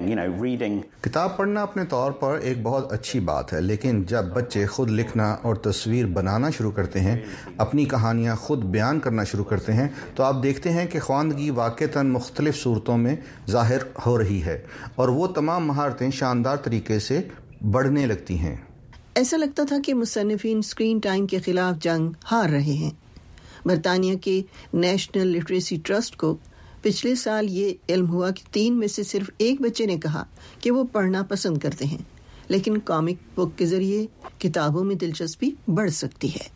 کتاب پڑھنا اپنے طور پر ایک بہت اچھی بات ہے، لیکن جب بچے خود لکھنا اور تصویر بنانا شروع کرتے ہیں، اپنی کہانیاں خود بیان کرنا شروع کرتے ہیں، تو آپ دیکھتے ہیں کہ خواندگی واقعتاً مختلف صورتوں میں ظاہر ہو رہی ہے، اور وہ تمام مہارتیں شاندار طریقے سے بڑھنے لگتی ہیں۔ ایسا لگتا تھا کہ مصنفین اسکرین ٹائم کے خلاف جنگ ہار رہے ہیں۔ برطانیہ کے نیشنل لٹریسی ٹرسٹ کو پچھلے سال یہ علم ہوا کہ تین میں سے صرف ایک بچے نے کہا کہ وہ پڑھنا پسند کرتے ہیں، لیکن کامک بک کے ذریعے کتابوں میں دلچسپی بڑھ سکتی ہے۔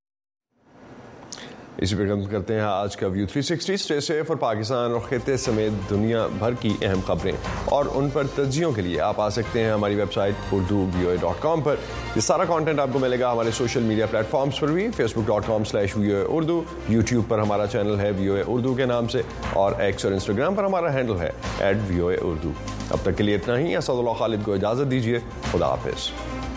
اسی پہ ختم کرتے ہیں آج کا ویو تھری سکسٹی۔ اسٹے سیف، اور پاکستان اور خطے سمیت دنیا بھر کی اہم خبریں اور ان پر تجزیوں کے لیے آپ آ سکتے ہیں ہماری ویب سائٹ اردو وی او اے ڈاٹ کام پر۔ یہ سارا کانٹینٹ آپ کو ملے گا ہمارے سوشل میڈیا پلیٹ فارمز پر بھی، فیس بک ڈاٹ کام سلیش وی او اے اردو، یوٹیوب پر ہمارا چینل ہے وی او اے اردو کے نام سے، اور ایکس اور انسٹاگرام پر ہمارا ہینڈل ہے ایٹ وی او اے اردو۔ اب تک کے لیے اتنا ہی۔ اسد اللہ خالد کو اجازت دیجیے، خدا حافظ۔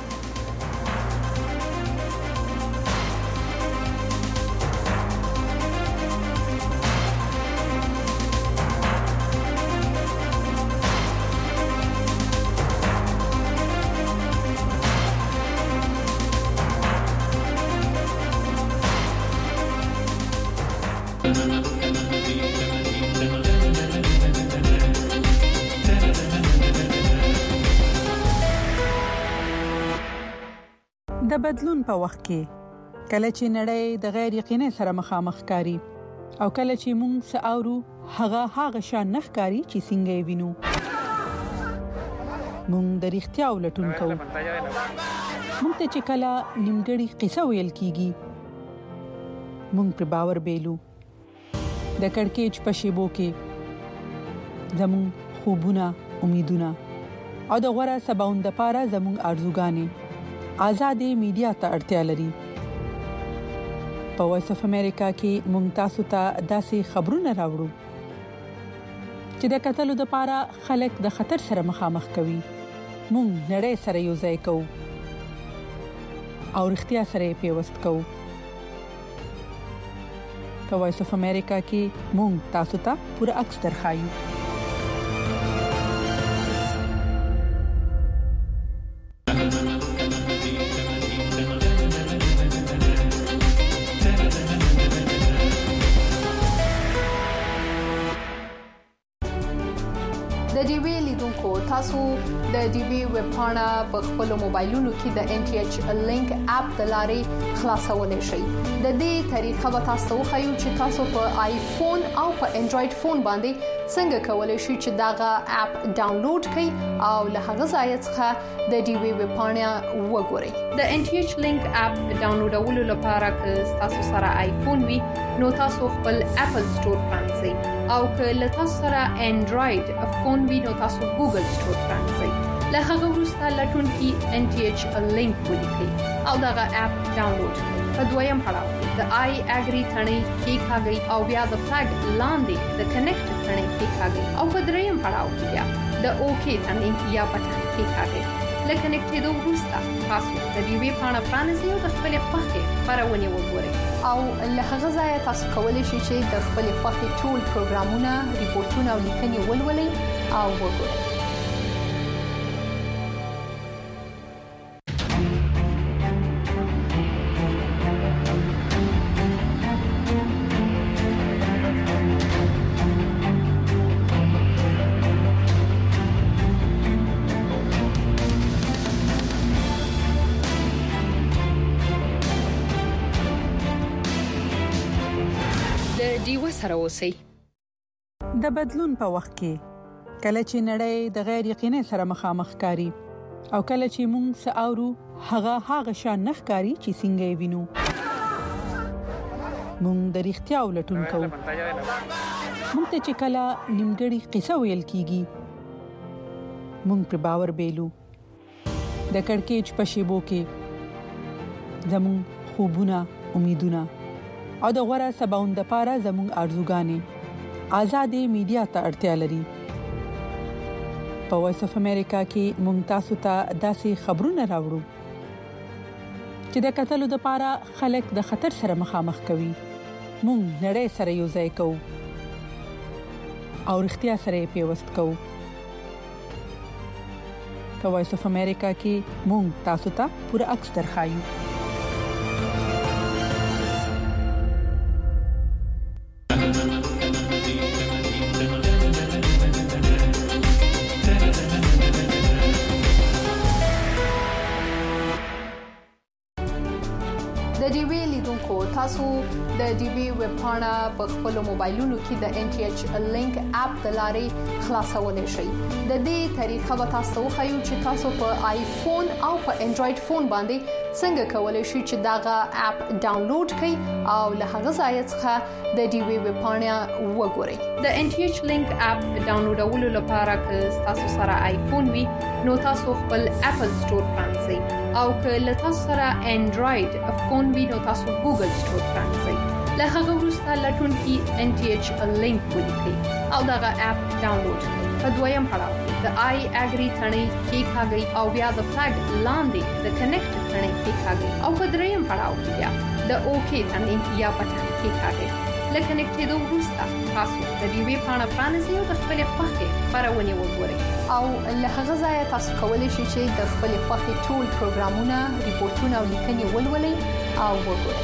د بدلون په وخت کې کله چې نړۍ د غیر یقیني سره مخامخ کاری او کله چې موږ ساورو هغه هغه شان نخ کاری چې څنګه وینو، مونږ د رښتیا ولټون کوو. مونږ ته چې کله نیمګړی قصه ویل کیږي مونږ پر باور بیلو. د کڑکېچ په شیبو کې زمون خوبونه، امیدونه او د غوړه سباوند لپاره زمون ارزوګانې آزادې میډیا ته اړتیا لري. په وایس اف امریکا کې مونږ تاسو ته داسې خبرونه راوړو چې د قتلو لپاره خلک د خطر سره مخامخ کوي. مونږ نړۍ سره یو ځای کوو او اړتیا سره پیوست کوو. په وایس اف امریکا کې مونږ تاسو ته پوره عکس درخایو. د ډي وی لیدونکو تاسو د ډي وی ویب پاڼه په خپل موبایلونو کې د ان ټي ایچ لینک اپ د لارې خلاصولای شئ. د دې طریقه به تاسو خو چې تاسو په آیفون او په انډراید فون باندې څنګه کولای شئ چې داغه اپ ډاونلوډ کړئ او له هغه ځای څخه د ډي وی ویب پاڼه وګورئ. د ان ټي ایچ لینک اپ ډاونلوډولو لپاره که تاسو سره آیفون وي نو تاسو خپل اپل سٹور پرانځئ او که له تاسو سره انډراید فون وي نو تاسو ګوګل سٹور پرانځئ. له هغه وروسته لټون کې ان ټي ایچ لینک ولیکئ او دغه اپ ډاونلوډ کړئ. په دویم پړاو کې د آی اګری ثنې کې کاږي او بیا د فلګ لاندې د کنیکټ ثنې کې کاږي او په دریم پړاو کې بیا د اوکی ثنې یا بټن کې کاږي. لکه کنیکټېدو وروسته تاسو د دې وی پاڼه پرانیزئ او د خپل خوښې خبرونه وګورئ او له هغه ځایه تاسو کولی شئ چې د خپل خوښې ټول پروګرامونه، ریپورتونه او لیکنې ولولئ او وګورئ. سره اوسئ. د بدلون په وخت کې کله چې نړۍ د غیر یقیني سره مخامخ کاری او کله چې موږ ساورو هغه هغه شان نخکاری چې څنګه وینو موږ د رښتیا ولټون کوو. موږ ته چې کله نیمګړی قصه ویل کیږي موږ پر باور بیلو. د کڑکېچ په شیبو کې زمون خوبونه، امیدونه او د غوړه سباوند لپاره زموږ ارزوګانې آزادې میډیا ته اړتیا لري. په وایس اف امریکا کې مونږ تاسو ته داسې خبرونه راوړو چې د قتلو لپاره خلک د خطر سره مخامخ کوي. مونږ نړۍ سره یو ځای کوو او اړتیا سره پیوست کوو. په وایس اف امریکا کې مونږ تاسو ته پوره عکس درخایو. تاسو د ډي وی ویب پاڼه په خپل موبایلونو کې د ان ټي ایچ لینک اپ د لارې خلاصولای شئ. د دې طریقه به تاسو خو چې تاسو په آیفون او په انډراید فون باندې څنګه کولای شئ چې داغه اپ ډاونلوډ کړئ او له هغه ځای څخه د ډي وی ویب پاڼه وګورئ. د ان ټي ایچ لینک اپ ډاونلوډولو لپاره که تاسو سره آیفون وي نو تاسو خپل اپل سٹور پرانځئ او که له تاسو سره انډراید فون وي نو تاسو ګوګل سٹور پرانځئ. له هغه وروسته لټون کې ان ټي ایچ لینک ولیکئ او دغه اپ ډاونلوډ کړئ. په دویم پړاو کې د آی اګری ثنې کې کاږي او بیا د فلګ لاندې د کنیکټ ثنې کې کاږي او په دریم پړاو کې بیا د اوکی ثنې یا بټن کې کاږي. لکه کنیکټېدو وروسته تاسو د دې وی پاڼه پرانیزئ او د خپل خوښې خبرونه وګورئ او له هغه ځایه تاسو کولی شئ چې د خپل خوښې ټول پروګرامونه، ریپورتونه او لیکنې ولولئ او وګورئ.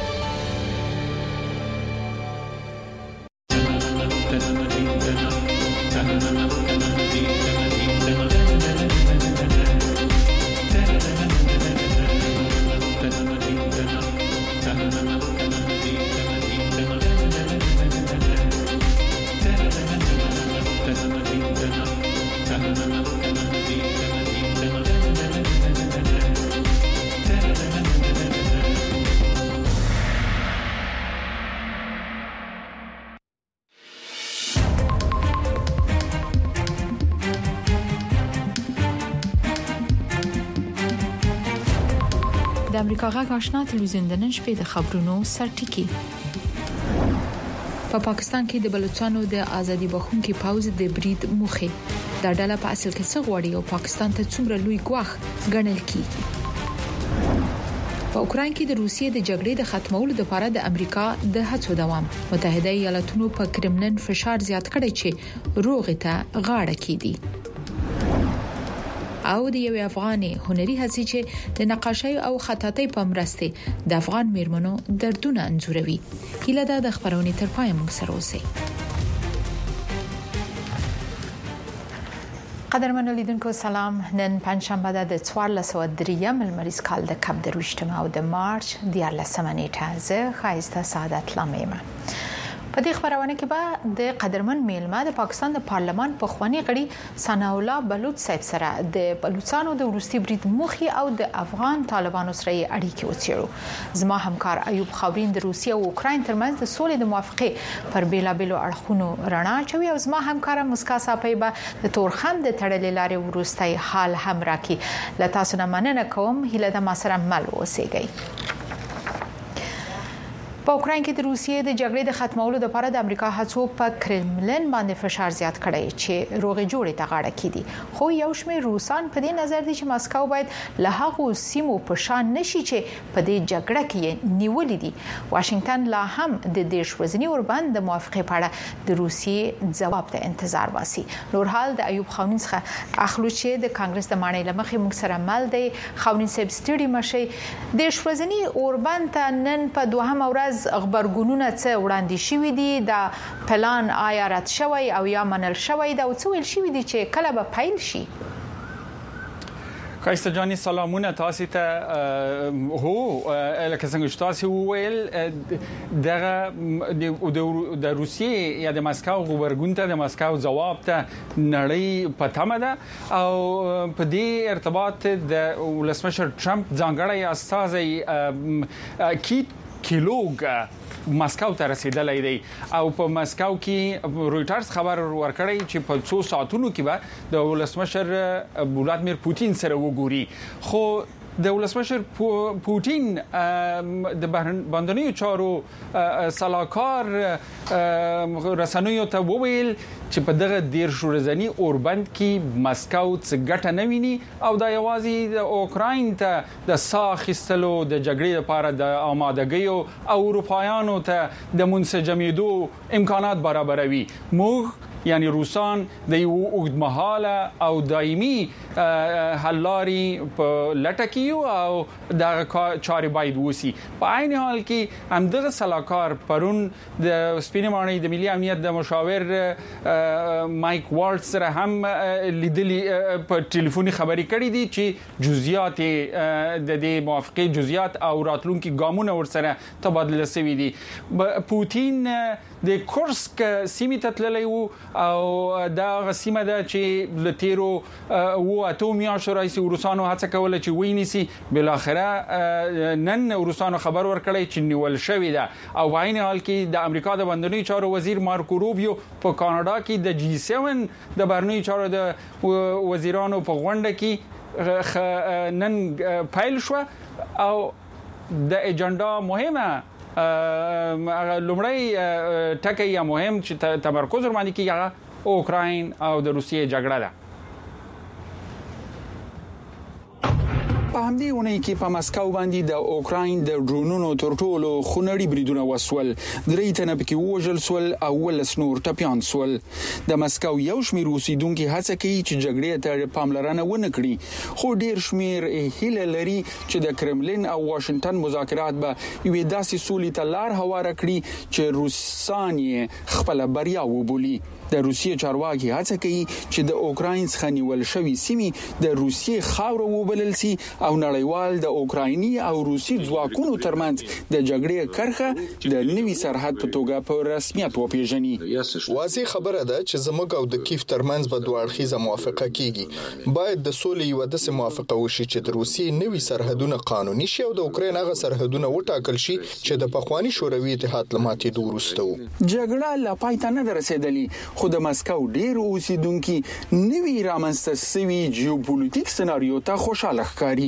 د امریکا غږ آشنا تلویزیون د نن شپې د خبرونو سرټکی. په پاکستان کې د بلوچستانو د ازادي بخښونکي پوځ د برید موخه د ډله په اصل کې څه غوړي او پاکستان ته څومره لوی ګواښ ګڼل کیږي. په اوکراین کې د روسیې د جګړې د ختمولو لپاره د امریکا د هڅو دوام. متحده ایالاتونو په کرملن فشار زیات کړی چې روغې ته غاړه کیدي. او د یو افغاني هنري هڅې چې د نقاشۍ او خطاطۍ په مرسته د افغان میرمنو دردونه انځوروي. هیله ده د خبرونې تر پای موږ سره اوسئ. قدرمنو لیدونکو سلام. نن پنځشنبه د څوارلس سوه دریم لمریز کال د کب درویشتمه او د مارچ دیارلسمه نیټه. زه خایسته سعادت لامیم. په دې خبرونه کې به د قدرمن میلمه د پاکستان د پارلمان په خواني غړي ثنا الله بلوچ صاحب سره د بلوچستانو د ورستي برید مخي او د افغان طالبانو سره اړیکې وڅېړو. زما همکار ایوب خاورین د روسیې او اوکراین ترمنځ د سولې د موافقې پر بیلابېلو اړخونو رڼا اچوي او زما همکار مسکا صاحب به د تورخم د تړلې لارې ورستي حال هم راکړي. له تاسو نه مننه کوم. هیله ده ما سره مل اوسئ. په اوکراین کې د روسیې د جګړې د ختمولو لپاره د امریکا هڅو په کرملن باندې فشار زیات کړی چې روغې جوړې ته غاړه کیدي. خو یو شمېر روسان په دې نظر دي چې ماسکو باید له هغو سیمو په شان نشي چې په دې جګړه کې نیولې دي. واشنگټن لا هم د دیش وزنی اوربند د موافقې په اړه د روسیې ځواب ته انتظار باسي. نور حال د ایوب خاونین څخه اخلو چې د کانګرس د مانۍ لمخې موږ سره مل دی. خاونین صاحب ستړي مشي. دیش وزنی اوربند ته نن په دوهم ورځ خبرګونونه څه وړاندې شوې دي. دا پلان آیا رد شوی او یا منل شوی دا او څه ویل شوی دي چې کله به پیل شي؟ خایسته جانی سلامونه تاسو ته. هو لکه څنګه چې تاسو وویل دغه د روسیې یا د ماسکو خبرګون ته د ماسکو جواب ته نړۍ پټه ده او په دې ارتباط د ولسمشر ټرمپ ځانګړی استازی کیت کیلوګ ماسکو ته رسیدلای دی او په ماسکو کې رويټرز خبر ورکړی چې په څو ساعتونو کې به د ولسمشر ولادمیر پوتین سره وګوري. خو د ولسمشر پوتین د بهرنیو چارو سلاکار رسنیو ته وویل چې په دغه ډیر شورزنی اوربند کې ماسکو څه ګټه نه ویني او دا یوازې د اوکراین ته د ساخستلو د جګړې لپاره د آمادګیو او اروپایانو ته د منسجمېدو امکانات برابروي. موږ یعنی روسان د یو اوږدمهاله او دایمي حل لارې په لټه کې او د چارې باید وسی. په عین حال کې همدغه سلاکار پرون د سپینې ماڼۍ د ملي امنیت د مشاور مایک والټ سره هم لیدلي په ټلیفوني خبرې کړې دي چې جزئیات د دې موافقې جزئیات او راتلونکي ګامونه ورسره تبادله شوي دي. پوتین د کورسک سیمې ته تللی وو او دا غسیمه ده چې لتیرو و اته میاشتو راځي روسانو هڅه کوله چې ویني بل اخره نن روسانو خبر ورکړی چې نیول شوی ده او په عین حال کې د امریکا د بهرنیو چارو وزیر مارکو روبیو په کاناډا کې د جی سیون د بهرنیو چارو د وزیرانو په غونډه کې نن پیل شو او د اجنډا مهمه لومړی ټکی یا مهم چې تمرکز ور باندې کیږي هغه اوکراین او د روسیې جګړه ده. په همدې اونۍ کې په ماسکو باندې د اوکراین د ډرونونو تر ټولو خونړي بریدونه وسول. درې تنه پکې وژل سول او ولس نور ټپيان سول. د ماسکو یو شمېر اوسیدونکو هڅه کوي چې جګړې ته پاملرنه ونه کړي خو ډیر شمېر هیله لري چې د کرملن او واشنگټن مذاکرات به یوې داسې سولې ته لار هواره کړي چې روسان یې خپل بریا وبولي. د روسیې چارواکي هڅه کوي چې د اوکراین څخه نیول شوی سیمې د روسیې خاور وبلل سي او نړیوال د اوکرایني او روسي ځواکونو ترمنځ د جګړې کرخه د نوي سرحد په توګه په رسمیت وپیژني. واضح خبره ده چې زموږ او د کیف ترمنځ به دوه اړخیزه موافقه کیږي. باید د سولې یو داسې موافقه وشي چې د روسیې نوي سرحدونه قانوني شي او د اوکراین هغه سرحدونه وټاکل شي چې د پخوانی شوروي اتحاد لماتې دوه وروسته و. جګړه لا پای ته نه رسیدلې خو د ماسکو ډیر اوسیدونکو نوي رامنځته شوی جیوپولیټیک سناریو ته خوشاله ښکاري.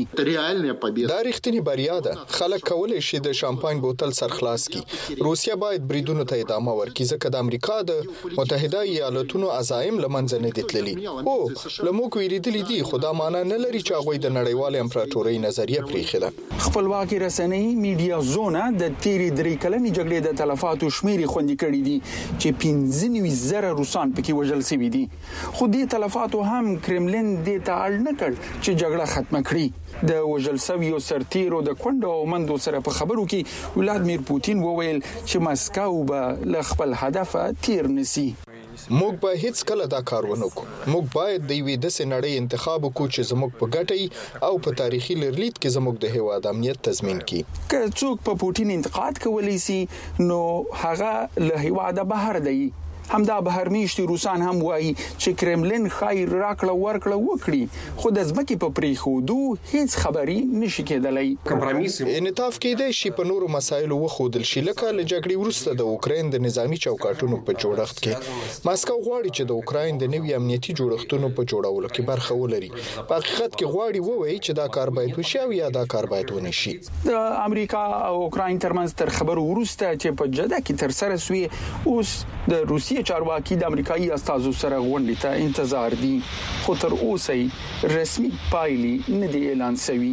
دا رښتینی بریا ده. خلک کولای شي د شامپاین بوتل سرخلاص کړي. روسیا باید بریدونو ته ادامه ورکړي ځکه د امریکا د متحده ایالاتونو عزایم لمنځه نه دي تللي. او لموږ ویریدلی دي خو دا معنی نه لري چې هغوی د نړیوال امپراتورۍ نظریه پریښې ده. خپلواکي رسنۍ میډیا زونه د تیری درې کلنې جګړې د تلفاتو شمیرې خوندي کړې دي چې پنځه نوي زره روسان پکې وژل شوي دي. خو دې تلفاتو هم کرملین دې ته اړ نه کړ چې جګړه ختمه کړي. د وژل شویو سرتیرو د کونډو او مندو سره په خبرو کې ولادمیر پوتین وویل چې مسکو به له خپل هدف تیر نسی. موږ به هیڅ کله دا کار ونه کړو. موږ باید د یوې داسې نړۍ انتخاب وکړو چې زموږ په ګټه او په تاریخي لرلید کې زموږ د هیواد امنیت تضمین کړي. که څوک په پوتین انتقاد کولی سي نو هغه له هیواده بهر دی. همدا بهرمیشتي روسان هم وایي چې کرملین خیر راکړه ورکړه وکړي خو د ځمکې په پریښودو هیڅ خبري نشي کېدلی. کمپرمیس انعطاف کېدای شي په نورو مسایلو وښودل شي لکه له جګړې وروسته د اوکراین د نظامی چوکاټونو په جوړښت کې. ماسکو غواړي چې د اوکراین د نوي امنیتي جوړښتونو په جوړولو کې برخه ولري. په حقیقت کې غواړي ووایي چې دا کار باید وشي او یا دا کار باید ونه شي. د امریکا او اوکراین ترمنځ تر خبرو وروسته چې په جده کې تر سره سوی اوس د روسیې چارواکي د امریکایي استازو سره غونډې ته انتظار دي خو تر اوسه رسمي پایلې نه دي اعلان شوي.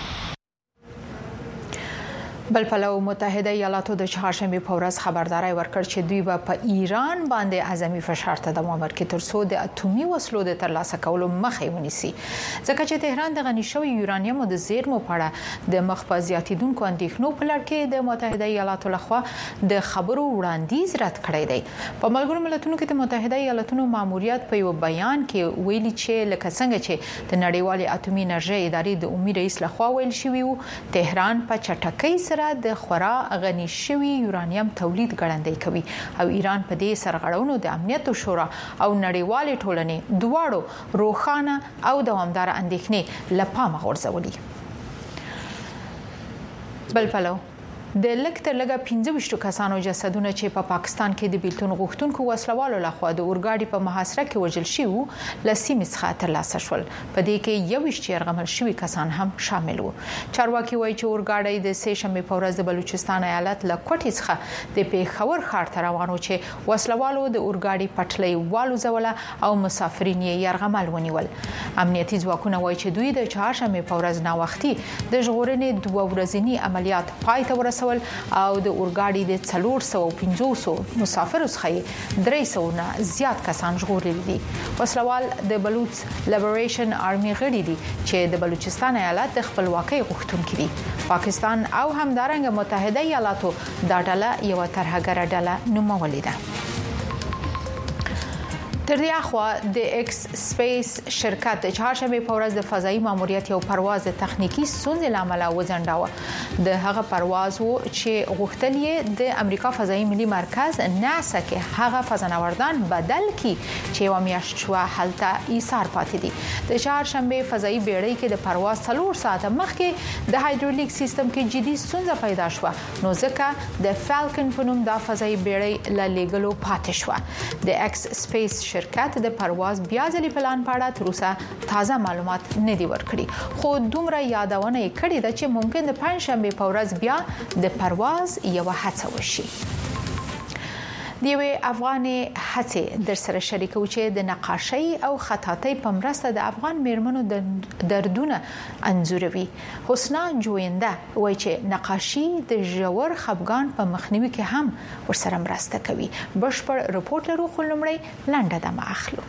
بل پلو متحده ایالاتو د چهارشنبه په ورځ خبرداري ورکړ چې دوی به په ایران باندې اعظمي فشار ته دوام ورکړي تر څو د اټومي وسلو د ترلاسه کولو مخه ونیسي ځکه چې تهران د غني شوی یورانیم د زیرمو په اړه د مخ په زیاتیدونکو اندېښنو په لړ کې د متحده ایالاتو لخوا د خبرو وړاندیز رد کړی دی. په ملګرو ملتونو کې د متحده ایالاتو ماموریت په یو بیان کې ویلي چې لکه څنګه چې د نړیوالې اټومي انرژي ادارې د عمومي رئیس لخوا ویل شوی وو تهران په چټکۍ سره د خورا غني شوی یورانیم تولید ګړندی کوي او ایران په دې سرغړونو د امنیت شورا او نړیوالې ټولنې دواړو روښانه او دوامدار اندېښنې لپاره غورځولي. بل پلو د لکتر لګه پنځه ویشت کسانو جسدونه چې په پا پاکستان کې د بیلتون غوښتونکو وسلوالو لخوا د اورګاډي په محاصره کې وژل شوی لسیمه څخه ترلاسه شول. په دې کې یو ویشت يرغمل شوی کسان هم شامل وو. چارواکي وایي چې اورګاډي د سه شنبه په ورځ د بلوچستان ایالت له کوټې څخه د پیښور ښار ته روانو چې وسلوالو د اورګاډي پټلۍ والوزوله او مسافرین یې يرغمل ونیول. امنیتي ځواکونه وایي چې دوی د چهارشنبه په ورځ نا وختي د ژغورنې دوه ورځنی عملیات پای ته ورسول او د اورګاډي د څلور سوه پنځوس مسافرو څخه درې سوه نه زیات کسان ژغورل دي. وسلوال د بلوچ لیبریشن آرمي غړي دي چې د بلوچستان ایالت د خپلواکۍ غوښتونکي دي. پاکستان او همدارنګه متحده ایالاتو دا ډله یو ترهګره ډله نومولې ده. تر دې اخوا د ایکس سپیس شرکت د چهارشنبه په ورځ د فضایي ماموریت یو پرواز تخنیکی ستونزې لامل وځنډاوه. د هغه پرواز وو چې غوښتل یې د امریکا فضایي ملي مرکز ناسا کې هغه فضانوردان بدل کړي چې یو میاشت شو هلته ایثار پاتې دي. د چهارشنبه فضایي بیړۍ کې د پرواز څلور ساعته مخکې د هایدرولیک سیستم کې جدي ستونزه پیدا شوه نو ځکه د فالکن په نوم د فضایي بیړۍ له لیګلو پاتې شوه. د ایکس سپیس شرکت د پرواز بیا ځلې پلان په اړه تر اوسه تازه معلومات نه دي ورکړي خو دومره یادونه یې کړې ده چې ممکن د پنځشنبه په ورځ بیا د پرواز یو هڅه وشي. دیوی افغاني هڅه در سره شریکو چې د نقاشۍ او خطاطۍ په مرسته د افغان میرمنو د دردونه انځوروي. حسنا جوینده وایي چې نقاشي د ژور خفګان په مخنیوي کې هم ورسره مرسته کوي. بشپړ رپورټ لرو خو لومړی لنډه دمه اخلو.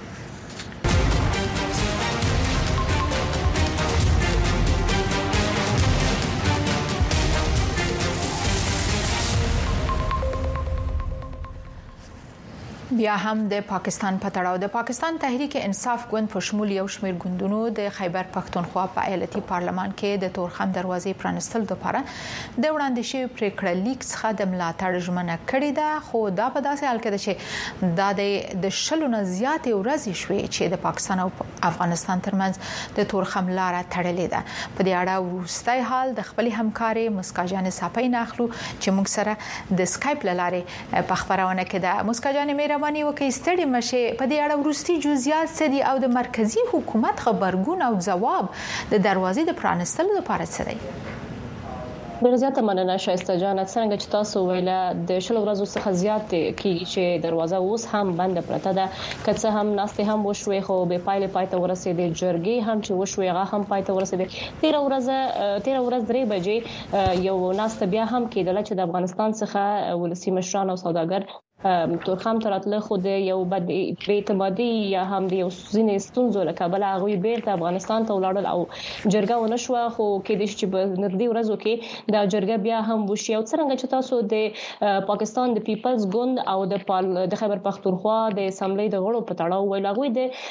بیا هم د پاکستان په تړاو د پاکستان تحریک انصاف ګوند په شمول یو شمېر ګوندونو د خیبر پښتونخوا په ایالتي پارلمان کې د تورخم دروازې پرانستل لپاره د وړاندې شوی پریکړه لیک څخه د ملاتړ ژمنه کړې ده خو دا په داسې حال کې ده چې دا د شلو نه زیاتې ورځې شوې چې د پاکستان او افغانستان ترمنځ د تورخم لار تړلې ده. په دې اړه وروستي حال د خپل همکاري مسکا جان صاحب نه اخلو چې موږ سره د سکایپ لاره په خبرونه کې ده. مسکا جان مهرباني مهرباني وکړئ ستړي مشه په دې اړه ورستي جزئیات څه دي او د مرکزی حکومت خبرګون او جواب د دروازې د پرانستلو لپاره څه دی؟ ډېر زیاته مننه شایسته جان. څنګه چې تاسو ویله د شل ورځو څخه زیات کېږي چې دروازه اوس هم بنده پرته ده، که څه هم ناستې هم وشوې خو بې پایلې پای ته ورسېدې، جرګې هم چې وشوې هغه هم پای ته ورسېدې. تېره ورځ تېره ورځ درې بجې یو ناسته بیا هم کېدله چې د افغانستان څخه ولسي مشران او سوداګر تورخم تراتله خو د یو بد اعتمادي یا هم د یو ځینې ستونزو له کبله هغوی بیرته افغانستان ته ولاړل او جرګه ونه شوه، خو کېدای شي چې په نږدې ورځو کې دا جرګه بیا هم وشي. او څرنګه چې تاسو د پاکستان د پیپلز ګوند او د د خیبر پختونخوا د اسمبلی د غړو په تړاو ویل، هغوی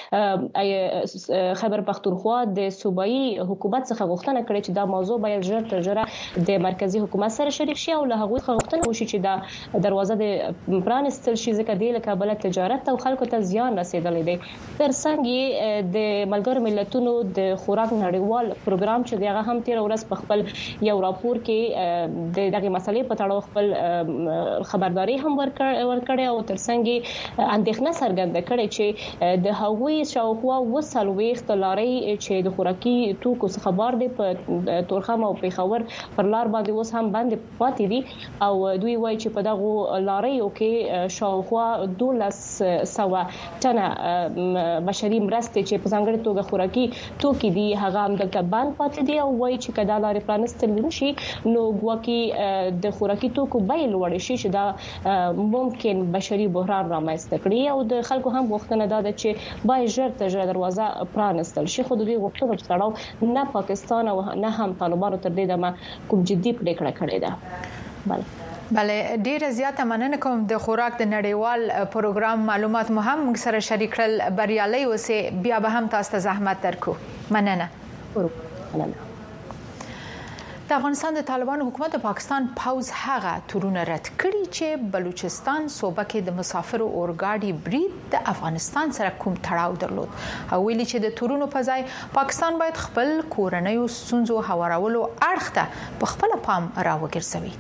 د خیبر پختونخوا د صوبایي حکومت څخه غوښتنه کړې چې دا موضوع باید ژر تر ژره د مرکزی حکومت سره شریک شي او له هغوی څخه غوښتنه وشي چې دا دروازه د نستل شي ځکه د لکابل تجارت او خلکو ته زیان رسیدلې دی. ترڅنګ د ملګرو ملتونو د خوراک نړیوال پروګرام چې دغه هم تیر ورځ په خپل یو راپور کې د دغه مسلې په تړاو خپل خبرداري هم ورکړې او ترڅنګ اندېښنه څرګنده کړې چې د هغوی شاوخوا وسلويخت لارې چې د خوراکي توکو څخه بار دي په تورخم او پیښور پر لار باندې اوس هم باندې پاتې دي او دوی وایي چې په دغه لارې کې شاوخوا دولس سوه ټنه بشري مرستې چې په ځانګړي توګه خوراکي توکي دي هغه هم دلته بند پاتې دي او وایي چې که دا لارې پرانستل نشي نو ګواکې د خوراکي توکو بیې لوړې شي چې دا ممکن بشري بحران رامنځته کړي. او د خلکو هم غوښتنه دا ده چې باید ژر تر ژره دروازه پرانستل شي، خو د دوی غوښتنو په تړاو نه پاکستان او نه هم طالبانو تر دې دمه کوم جدي پرېکړه کړې ده. بله بله ډیره زیاته مننه کوم. د خوراک د نړیوال پروګرام معلومات مو هم موږ سره شریک کړل. بریالي اوسئ، بیا به هم تاسو ته زحمت درکو. مننه. مننه. د افغانستان د طالبانو حکومت د پاکستان پوز هغه تورونه رد کړي چې بلوچستان صوبه کې د مسافرو اورګاډي برید د افغانستان سره کوم تړاو درلود. او ویلي چې د تورونو په ځای پاکستان باید خپل کورنیو ستونزو هوارولو اړخ ته په خپل پام راوګرځوي.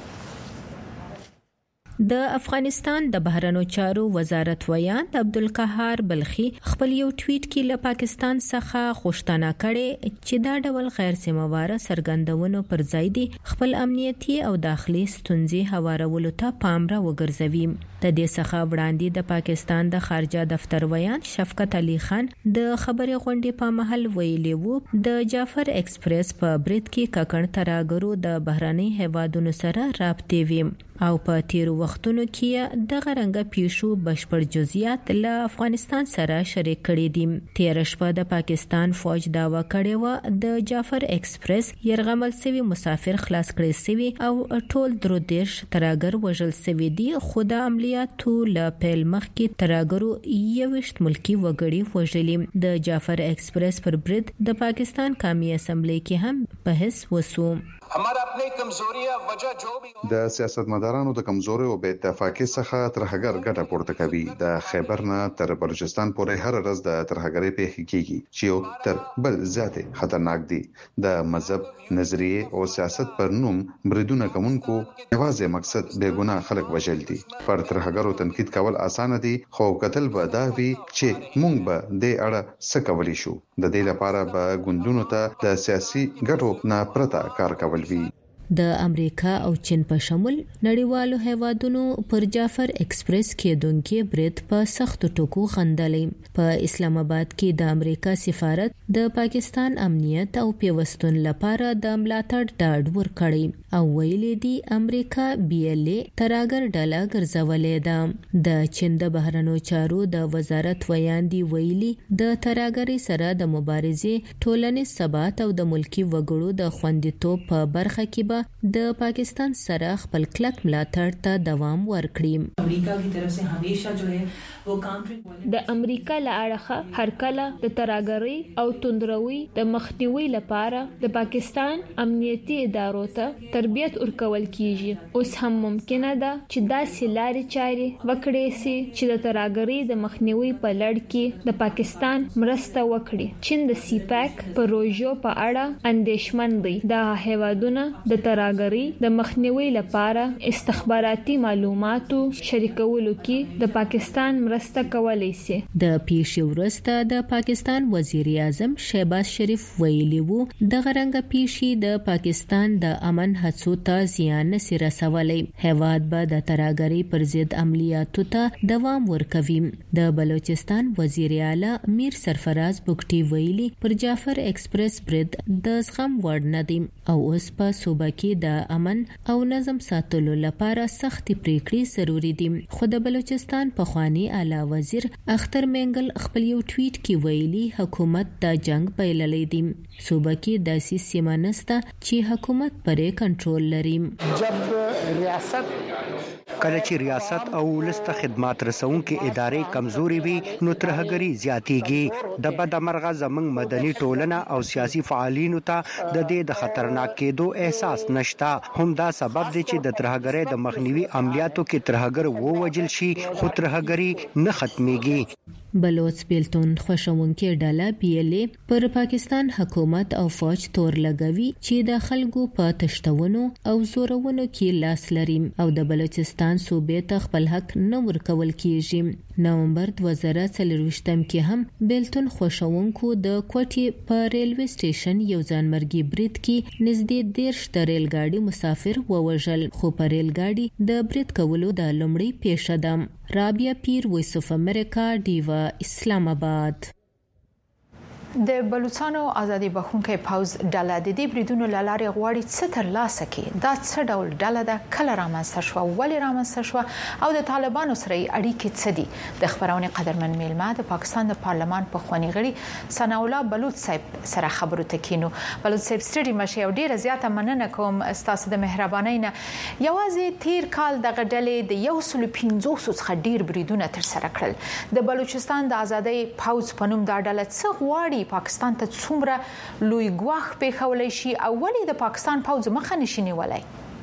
د افغانستان د بهرنیو چارو وزارت ویان عبدالقهار بلخي خپل یو ټویټ کې له پاکستان څخه غوښتنه کړې چې دا ډول غیر سمواره سرګندونو پر ځای دي خپل امنیتي او داخلي ستونزې هوارولو ته پام را وګرځوي. د دې څخه وړاندې د پاکستان د خارجه دفتر ویان شفقت علي خان د خبري غونډې په محل ویلي وو د جعفر ایکسپریس په برید کې ککړ ترهګرو د بهرني هیوادونو سره رابطې وي او په تیر وختونو کې د غرنګ پیښو بشپړ جزئیات له افغانستان سره شریک کړي دي. تیر شپه د پاکستان فوج داوا کړې و د جعفر ایکسپریس يرغمل سوي مسافر خلاص کړي سوي او ټول درو دیش ترهګر وژل سوي دي. خو د عملیاتو له پیل مخکې ترهګرو یوشت ملکی وګړي وژلي. د جعفر ایکسپریس پر برید د پاکستان قومي اسمبلی کې هم بحث وسو. د سیاستمدارانو د کمزوري او بې اتفاقۍ څخه ترهګر ګټه پورته کوي. د خیبر نه تر بلوچستان پورې هر ورځ د ترهګرۍ پیښې کیږي چې یو تر بل زیات خطرناک دي. د مذهب، نظریه او سیاست پر نوم بریدونه کوونکو یوازې مقصد بې ګناه خلک وژل دي. پر ترهګرو تنقید کول اسانه دي، خو کتل به دا وي چې مونږ به د اړه څه کولی شو. د دې لپاره به ګوندونو ته د سیاسي ګټو نه پرته کار کول وي. د امریکا او چین په شمول نړیوالو هیوادونو پر جعفر ایکسپریس کې دونکو برید په سخت ټکو غندلې. په اسلام آباد کې د امریکا سفارت د پاکستان امنیت او پیوستون لپاره د ملاتړ ډاډ ورکړی او ویلي دی امریکا بي ال اي ترهګر ډله ګرځولې ده. د چین د بهرنیو چارو د وزارت ویان دی ویلي د ترهګرۍ سره د مبارزې ټولنیز ثبات او د ملکی وګړو د خوندیتوب په برخه کې د پاکستان سره خپل کلک ملاتړ ته دوام ورکړي. امریکا کی طرف سے ہمیشہ جو ہے وہ کانټری د امریکا له اړخه هر کله د ترهګرۍ او توندروي د مخنیوي لپاره د پاکستان امنیتي ادارو ته تربیت ورکول کیږي. اوس هم ممکنه ده چې داسې لارې چارې وکړي سي چې د ترهګرۍ د مخنیوي په لړ کې د پاکستان مرسته وکړي. چین د سی پیک پروژو په اړه اندېښمن دی. د هیوادونو د ترهګرۍ د مخنیوي لپاره استخباراتي معلوماتو شریکولو کې د پاکستان مرسته کولای شي. د پیښې وروسته د پاکستان وزیر اعظم شهباز شریف ویلي وو د غرنګ پیښې د پاکستان د امن هڅو ته زیان نشي رسولای. هیواد به د ترهګرۍ پر ضد عملیاتو ته دوام ورکوي. د بلوچستان وزیر اعلی میر سرفراز بوکټي ویلي پر جعفر ایکسپریس برید د زغم وړ نه دی او اوس په صوبه کې د امن او نظم ساتلو لپاره سختي پریکړې ضروری دي. خو د بلوچستان پخوانی اعلی وزیر اختر مینګل خپل یو ټویټ کې ویلي حکومت د جنگ پیللې دي. صوبه کې داسې سیمه نشته چې حکومت پرې کنټرول لري. جب ریاست کله چې ریاست او ولست خدمات رسونکو ادارې کمزوري وي نو ترهګري زیاتېږي. د بدمرغه زمنګ مدني ټولنه او سیاسي فعالینو ته د دې د خطرناک کېدو احساس نشته. هم دا سبب دی چې د ترهګرۍ د مخنیوي عملیاتو کې ترهګر ووجل شي خو ترهګري نه ختميږي. بلوچ بیلتون خوشونکي ډله بیلې پر پاکستان حکومت او فوج تور لګوي چې د خلکو په تشتونو او زورونو کې لاس لري او د بلوچستان صوبې ته خپل حق نه ورکول کیږي. نومبر دوه زره څلرویشتم کې هم بیلتون خوشونکو د کوټي په ریلوي سټیشن یو ځانمرګي برید کې نږدې دیرش د ریل ګاډي مسافر ووژل خو په ریل ګاډي د برید کولو د لومړی پیښه ده. رابعه پیر، وایس اف امریکا، ډیوا، اسلام آباد. د بلوچستان ازادي بخښونکي پوز ډله د دې بریدونو لاره غواړي څه تر لاسه کړي. دا څه ډول ډله ده، کله رامنځته شوه، ولې رامنځته شوه او د طالبانو سره اړیکې څه دي؟ د خبرونه قدرمن میلمه د پاکستان د پارلمان په خواني غړي ثنا الله بلوچ صاحب سره خبرو تکینو. بلوچ صاحب ستړي مشه او ډیره زیاته مننه کوم تاسو د مهربانۍ نه. یوازې تیر کال د غډلې د یو سل پنځوس څخه ډیر بریدونه تر سره کړل. د بلوچستان د ازادي پوز په نوم دا ډله څه غواړي، پاکستان ته څومره لوی ګواښ پیښولای شي او ولې د پاکستان پوز مخه نشي نیولای؟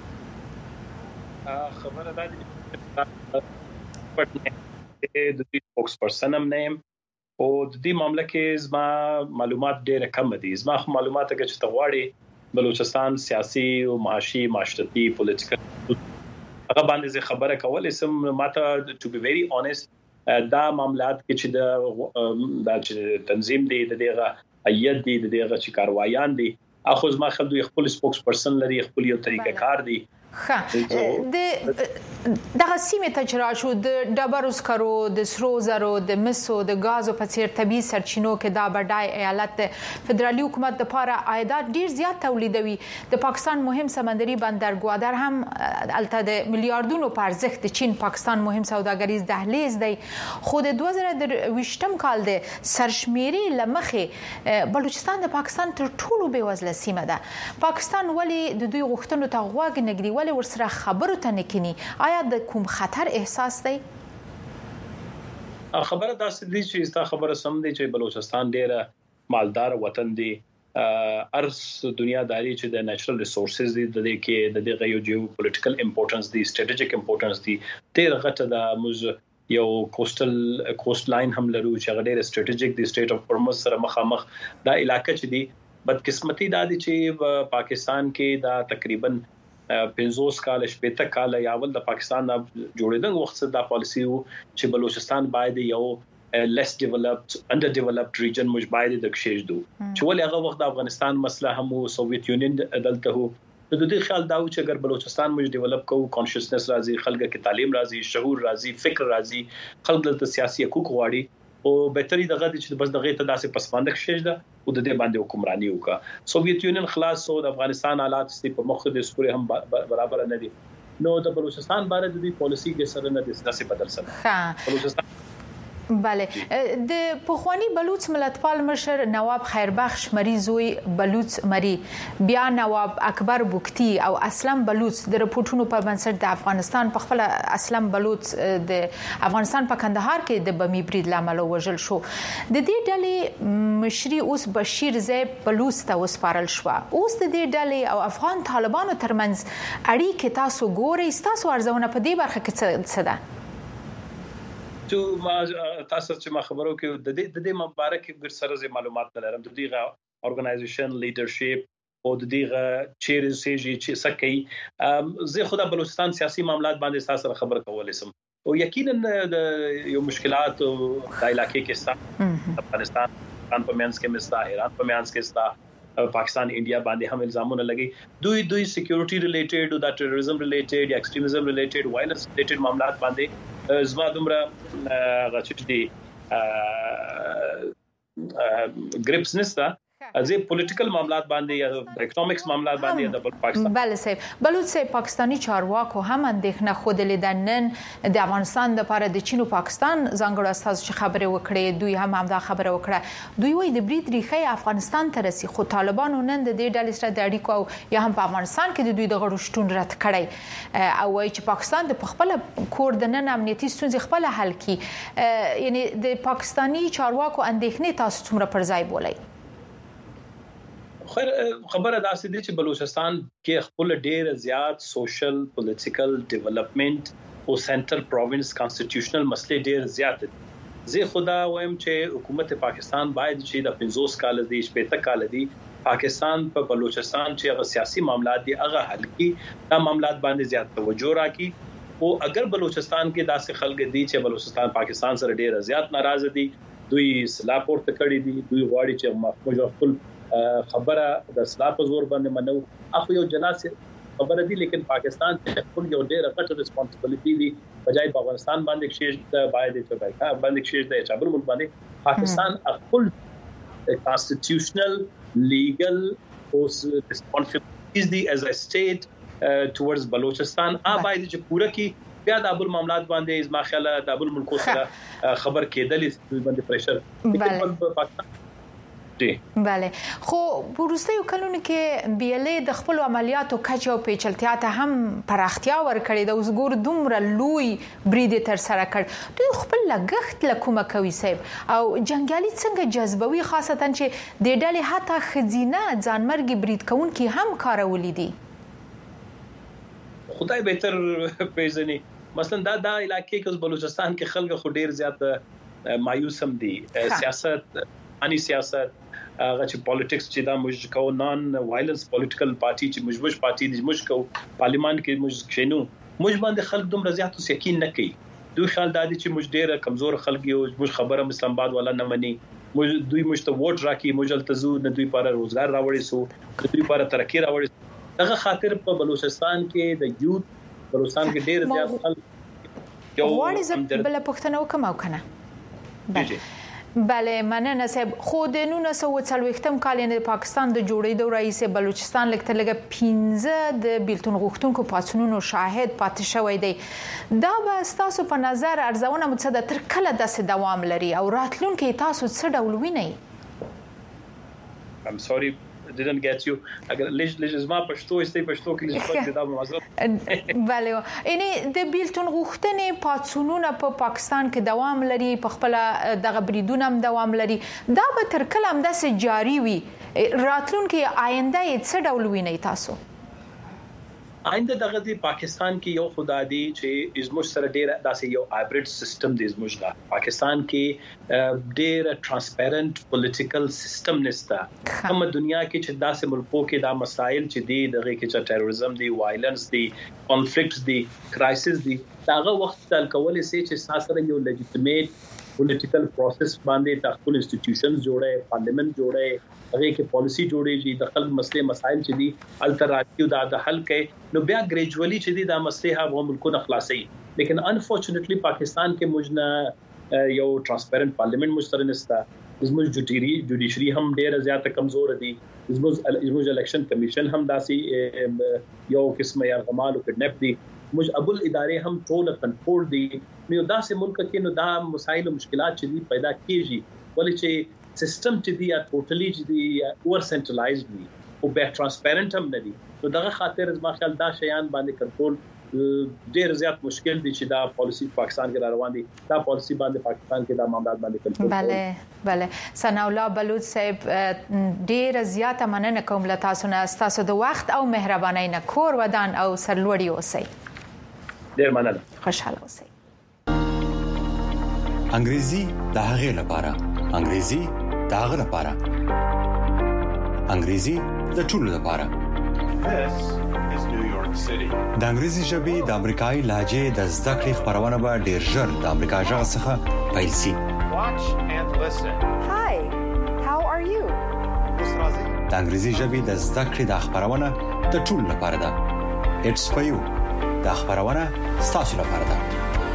خبره ده چې د دې سپوکس پرسن هم نیم او د دې معاملې کې زما معلومات ډېر کم دي. زما معلومات هغه چې تغواړي بلوچستان سیاسي او معاشي معاشرتي پولیټیکل هغه باندې خبره کول اسم ماته ټو بی ویری اونست دا معاملات کې چې د د تنظیم دی د دغه اید دی د دغه چې کاروایان دي اخو زما خلک خپل سپوکس پرسن لري، خپل یو طریقه کار دی. ښه د دغه سیمه تجربه د ډبرو سکرو د سرو زرو د مسو د غازو په څیر طبي سرچینو کې دا بډای ایالت فدرالي حکومت د لپاره عایدات ډیر زیات تولیدوي. د پاکستان مهم سمندري بندرګوادر هم الته د میلیارډونو په ارزښت د چین پاکستان مهم سوداګریز دهلیز دی. خو د دوه زره ویشتم کال د سرشمیري لمخې بلوچستان د پاکستان تر ټولو بیوزله سیمه ده. پاکستان ولې د دوی غوښتنو ته غوږ نه ږدي، ولې ورسره خبرو ته نه کینی؟ آیا د کوم خطر احساس دی؟ خبره داسې دي چې ستا خبره سم دي چې بلوچستان ډېر مالدار وطن دی. ارس دنیاداری چې د نېچرل ریسورسز دي د دې کې د دې یو جیو پولیټیکل امپورټنس دي، سټریټیجیک امپورټنس دي. ډېر غټه د موز یو کوسټل کوسټ لاین هم لرو چې غډېر سټریټیجیک دي. سټیټ اف هرمز سره مخامخ دا علاقې چې دي بدقسمتي دا دي چې پاکستان کې دا تقریبا پنځوس کال شپږ کال یاول د پاکستان د جوړېدنګ وخت دا پالیسی وو چې بلوچستان باید یو لیس ډیولپډ انډر ډیولپډ ریجن مش باید د کشیدو چې ولې هغه وخت د افغانستان مسله هم سوویت یونین دلته وو. د دې خیال دا و چې اگر بلوچستان مش ډیولپ کوو، کانشسنس راځي، خلک کې تعلیم راځي، شعور راځي، فکر راځي، خلک د سیاسي حقوق غواړي او بهتري دغه چې بس دغه ته داسې پسمانده کشیده او د دې باندې حکمرانی وکړه. سوویت یونین خلاص او د افغانستان حالات ستې په مخ د سپوري هم برابر نه دي. نو د بلوچستان باره د دې پالیسی کې سره نه داسې بدل سره بلوچستان بله. د پخوانی بلوچ ملتپال مشر نواب خیربخش مری زوی بلوچ مری بیا نواب اکبر بوکتی او اسلم بلوچ د رپورټونو په بنسټ د افغانستان په خپل اسلم بلوچ د افغانستان په کندهار کې د بمی برید لامل وژل شو. د دې ډلې مشري اوس بشیر زیب بلوچ ته وسپارل شو. اوس د دې ډلې او افغان طالبانو ترمنځ اړیکې تاسو ګورئ، تاسو ارزونه په دې برخه کې څه ده؟ تو ما تاسو چې ما خبرو کې د دې د دې مبارک ګر سره معلومات نه لرم. د دې اورګنایزیشن لیډرشپ او د دې چیرې سيجي چې سکه زه خدا بلوچستان سیاسي معاملات باندې تاسو خبر کولای سم او یقینا د یو مشکلات د علاقې کې ستا افغانستان پاکستان په مینس کې مستا ایران په مینس کې ستا پاکستان انډیا باندې هم الزامونه لګي دوی دوی سکیورټي ریلیټډ او د ټیرریزم ریلیټډ یا ایکستریمزم ریلیټډ وایلنس ریلیټډ معاملات باندې زما دومره غچټ دي ګریپس نستا ازي پولیټیکل معاملات باندې یا اکونومکس معاملات باندې د پاکستان بله صاحب بلوچ صاحب پاکستانی چارواکو هم اندېښنه خوده لیدنن د افغانستان د لپاره د چین او پاکستان ځانګړو استاد چې خبره وکړي دوی هم همدا خبره وکړه دوی وایي د برید ریخي افغانستان ته رسي خو طالبانو نن د دې ډلې سره د اړیکو او یا هم په افغانستان کې د دوی د غړو شتون رد کړي او وایي چې پاکستان د خپل کور د نن امنیتي ستونزې خپل حل کړي یعنی د پاکستانی چارواکو اندېښنې تاسو څومره پر ځای بولئ خیر خبره دا سې دي چې بلوچستان کې خپل ډېر زیات سوشل پولیټیکل ډیولپمنٹ او سنټرل پروینس کانسټیټیوشنل مسلې ډېر زیات دي زه خدا وایم چې حکومت پاکستان باید چې د پنځوس کال دی شپږ کال دی پاکستان په بلوچستان چې هغه سیاسي معاملات دي هغه حل کړي دا معاملات باندې زیات توجه راکړي او اگر بلوچستان کې داسې خلک دي چې بلوچستان پاکستان سره ډېر زیات ناراض دي دوی اصلاح پورته کړي دي دوی غواړي چې محفوظ خپل خبره د اصلاح په زور باندې منو اخو یو جناسه خبره دي لیکن پاکستان ته خپل یو ډېر غټ ریسپانسیبিলিټي دي بجای افغانستان باندې شیش د باید چې باید باندې شیش د چابل ملک باندې پاکستان خپل کانسټیټیوشنل لیګل او ریسپانسیبিলিټیز دي as a state towards بلوچستان ا باید چې پوره کی بیا د ابل معاملات باندې ازما خیال د ابل ملکو سره خبر کېدل باندې پریشر پاکستان بله خو ورستیو کلونو کې بیلې د خپل عملیاتو کچ او پیچلتیا ته هم پراختیا ورکړې د وزګور دومره لوی برید تر سره کړ دوی خپل لګښت لکومه کوي صاحب او جنگیالي څنګه جذبوي خاصتا چې د ډلې حتی خزینه ځانمرګي برید کوونکي هم کارولې دي خدای بهتر پیژني مثلا دا دا علاقې کې بلوچستان کې خلک خو ډیر زیات مایوس هم دي سیاست اني سیاست هغه چې پالیټکس چې دا موږ کو نان وایلنس پولیټیکل پارټي چې موږ موږ پارټي د موږ کو پارلیمان کې موږ شینو موږ باندې خلک دومره زیات یقین نه کوي دوی خیال دادي چې موږ ډېر کمزور خلک یو موږ خبره اسلام آباد والا نه مني موږ دوی موږ ته ووټ راکې موږ التزو نه دوی لپاره روزګار راوړي سو دوی لپاره ترقی راوړي دغه خاطر په بلوچستان کې د یوت بلوچستان کې ډېر زیات خلک یو وړي بل پښتنو کوم او کنه بله بله مننه صاحب خو د نولس سوه څلوېښتم کال د پاکستان د جوړېدو رئیس بلوچستان لکه لګه پنځه د بیلتون غوښتونکو پاتونونو شاهد پاتې شوی دی دا به تاسو په نظر ارزونه متصد تر کله داسې دوام لري او راتلونکي تاسو څه ډول وینئ I'm sorry I didn't get you اگر لږ لږ زما پښتو استي پښتو کې لږ پاتې دا معذرت بله یعنی د بیلتون غوښتنې پاتونونه په پاکستان کې دوام لري په خپل دغه بریدونه هم دوام لري دا به تر کله هم داسې جاری وي راتلونکي آینده یې څه ډول وینئ تاسو آینده دغه د پاکستان کې یو خدا دی چې ازموش سره ډیر داسې یو هایبرید سیستم دی ازموش دا پاکستان کې ډیر ترانسپیرنٹ پولیټیکل سیستم نشته هم دنیا کې چې داسې ملکو کې دا مسایل چې دی دغه کې چې ټیرریزم دی وایلنس دی کانفلکټس دی کرایسس دی داغه وخت تل کولای شي چې ساسره یو لیجیټیمیټ پولیټیکل پروسس باندې تخپل انسټیټیوشنز جوړه پارلیمنت جوړه هغه کې پالیسی جوړېږي د خلک مسلې مسایل چې دي الټرنیټیو دا حل کوي نو بیا ګریجوالي چې دي دا مسلې هغه ملکونه خلاصي لیکن انفورچونټلی پاکستان کې موږ یو ترانسپیرنٹ پارلیمنت مشترک نستا زموږ جوډیری جوډیشري هم ډیره زیاته کمزور دي زموږ زموږ الیکشن کمیشن هم داسي یو قسمه یرغمال او کډنپ دي موږ ابل ادارې هم ټول کنټرول دي نو داسې ملک کې نو دا مسایل او مشکلات چې دي پیدا کیږي ولې چې سیستم چې دی ټوټلی چې دی اور سنټرلایزډ وي او به ترانسپیرنٹ هم نه دي نو دغه خاطر زما خیال دا شیان باندې کنټرول ډیر زیات مشکل دي چې دا پالیسی پاکستان کې روان دي دا پالیسی باندې پاکستان کې دا معاملات باندې کنټرول بله بله ثنا الله بلوچ صاحب ډیر زیات مننه کوم له تاسو نه تاسو د وخت او مهرباني نه کور ودان او سرلوړي اوسئ ډیر مننه خوشاله اوسئ انګریزي د هغې لپاره انګریزي د هغه لپاره انګریزي د ټولو لپاره. د انګریزي ژبې د امریکایي لهجې د زده کړې خبرونه به ډېر ژر د امریکا ژغ څخه پیل شي. Hi, how are you? د انګریزي ژبې د زده کړې د خبرونه د ټولو لپاره ده. It's for you. د خبرونه ستاسو لپاره ده.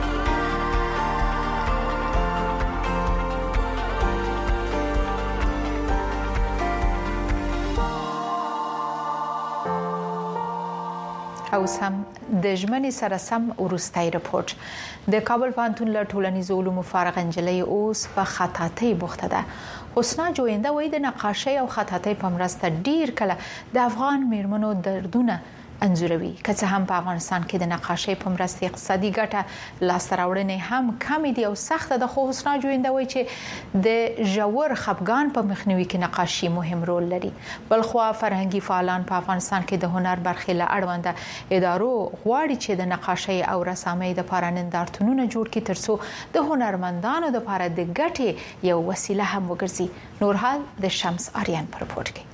او سم د ژمنې سره سم ورستای رپورت د کابل پوهنتون له ټولنیزو علومو فارغ انجلۍ اوس په خطاطۍ بوخته ده. حسنا جوینده وای د نقاشۍ او خطاطۍ په مرسته ډیر کله د افغان میرمنو دردونه انځوروي. که څه هم په افغانستان کې د نقاشۍ په مرسته اقتصادي ګټه لاسته راوړنې هم کم دي او سخت ده، خو حسنا جوینده وای چې د ژور خپګان په مخنیوي کې نقاشي مهم رول لري. بلخو فرهنګي فعالان په افغانستان کې د هنر برخې له اړونده ادارو غواړي چې د نقاشۍ او رسامۍ د لپاره نندارتونونه جوړ کړي ترڅو د هنرمندانو د لپاره د ګټې یو وسیله هم وګرځي. نورحال د شمس آریان په رپورت کې.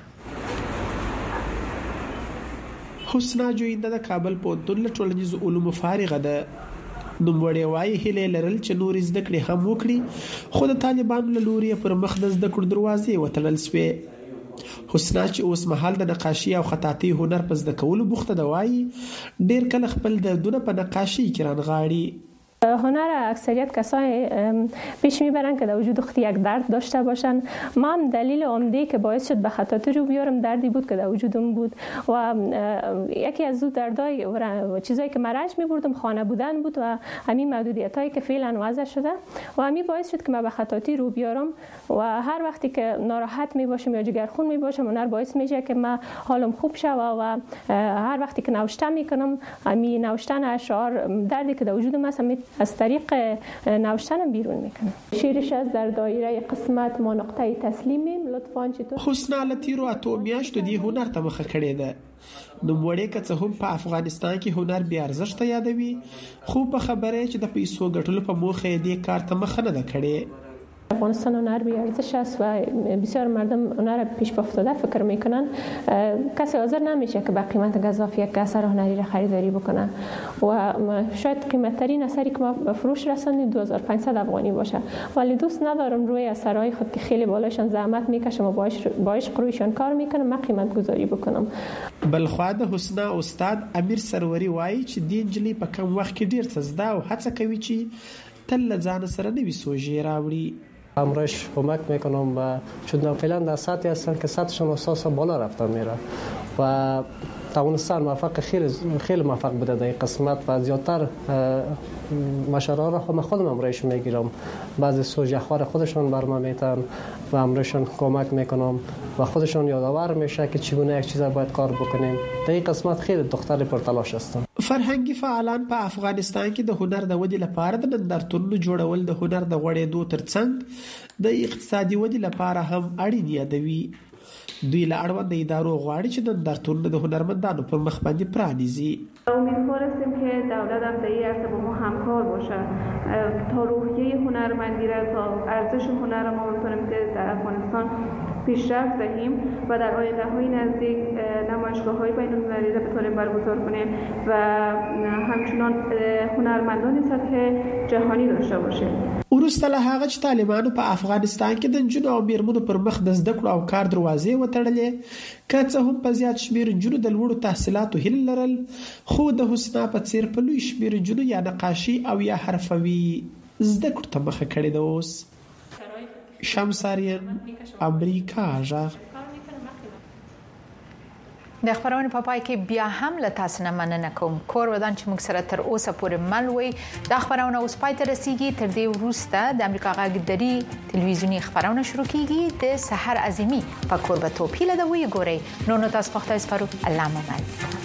حسنا جوینده د کابل پوهنتون له ټولنیزو علومو فارغه ده. نوموړی وايي هیله لرل چې نور زده کړې هم وکړي، خو د طالبانو له لوري پر مخ د زده کړو دروازې وتړل شوې. حسنا چې اوس مهال د نقاشي او خطاطۍ هنر په زده کولو بوخته ده، وايي ډیر کله خپل دردونه په نقاشی کې رانغاړي. هنر اکثریت کسای پیش میبرن که در وجود خود یک درد داشته باشن. ما هم دلیل عمده که باعث شد به خطاطی رو بیارم دردی بود که در وجودم بود و یکی از اون دردای و چیزایی که مرج میبردم خانه بودن بود و همین محدودیتایی که فعلا وضع شده و همین باعث شد که من به خطاطی رو بیارم و هر وقتی که ناراحت میباشم یا جگرخون میباشم هنر باعث میشه که من حالم خوب شه و هر وقتی که نوشته میکنم همین نوشتن اشعار دردی که در وجودم هست از طریق نوشتن بیرون میکنم. شیرش از در دایره قسمت ما نقطه تسلیمیم لطفاً چطور. حسنا لتیرو اتو میاشتو دی هنر ته مخه کړی ده. نو وړې که څه هم په افغانستان کې هنر بیا ارزښت یادوي، خو په خبره چې د پیسو ګټلو په موخه دې کار ته مخه نه ده کړې. افغانستان هنر بی ارزش است و بسیار مردم هنر پیش افتاده فکر میکنن. کسی حاضر نمیشه که با قیمت گزاف یک اثر هنری را خریداری بکنه و شاید قیمت ترین اثری که ما به فروش رساندیم دو هزار و پانصد افغانی باشه، ولی دوست ندارم روی اثرهای خود که خیلی بالایشان زحمت میکشم و باش باش قرویشان کار میکنم ما قیمت گذاری بکنم. بلخوا د حسنا استاد امیر سروری وایي چې دین جلی په کم وخت کې ډیر څه زده او هڅه کوي چې تل ځان سره نوې سوژې راوړي. امرش کمک میکنم و چون فعلا در سطحی هستن که سطحشون اساسا بالا رفتن میره و توانستن موفق خیلی خیلی موفق بوده در این قسمت و زیادتر مشارها را هم خودم امرش میگیرم. بعضی سوژه خوار خودشون بر من میتن و امرشون کمک میکنم و خودشون یادآور میشه که چگونه یک چیز باید کار بکنیم. در این قسمت خیلی دختر پرتلاش هستن. فرهنګي فعالان په افغانستان کې د هنر د ودې لپاره د نندارتونونو جوړول د هنر د غوړېدو ترڅنګ د اقتصادي ودې لپاره هم اړین یادوي. دوی له اړوند ادارو غواړي چې نندارتونونه د هنرمندانو پر مخ باندې پرانیزي. امیدوار هستیم که دولت هم در این عرصه با ما همکار باشه تا روحیه هنرمندی را تا ارزش هنر ما بتونیم که در افغانستان پیشرفت دهیم و در آینده‌های نزدیک نمایشگاه‌های بین‌المللی را بتونیم برگزار کنیم و همچنان هنرمندان سطح جهانی داشته باشیم. وروسته له هغه چې طالبانو په افغانستان کې د نجونو او میرمنو پر مخ د زده کړو او کار دروازې وتړلې، که څه هم په زیات شمېر نجونو د لوړو تحصیلاتو هیله لرل، خو د حسنا په څیر په لوی شمېر نجونو یا نقاشي او یا حرفوي زده کړو ته مخه کړې ده. اوس شمس آریان، امریکا غږ. د خبرونې په پای کې بیا هم له تاسو نه مننه کوم کور ودان چې موږ سره تر اوسه پورې مل وي. د خبرونو اوس پای ته رسیدي. تر دې وروسته د امریکا غږ دری ټلویزیونی خبرونه شروع کیږي. د سحر عظیمی په کور به توپیل د وی ګوري نو نو تاسو په خپل سپارو الله ممن.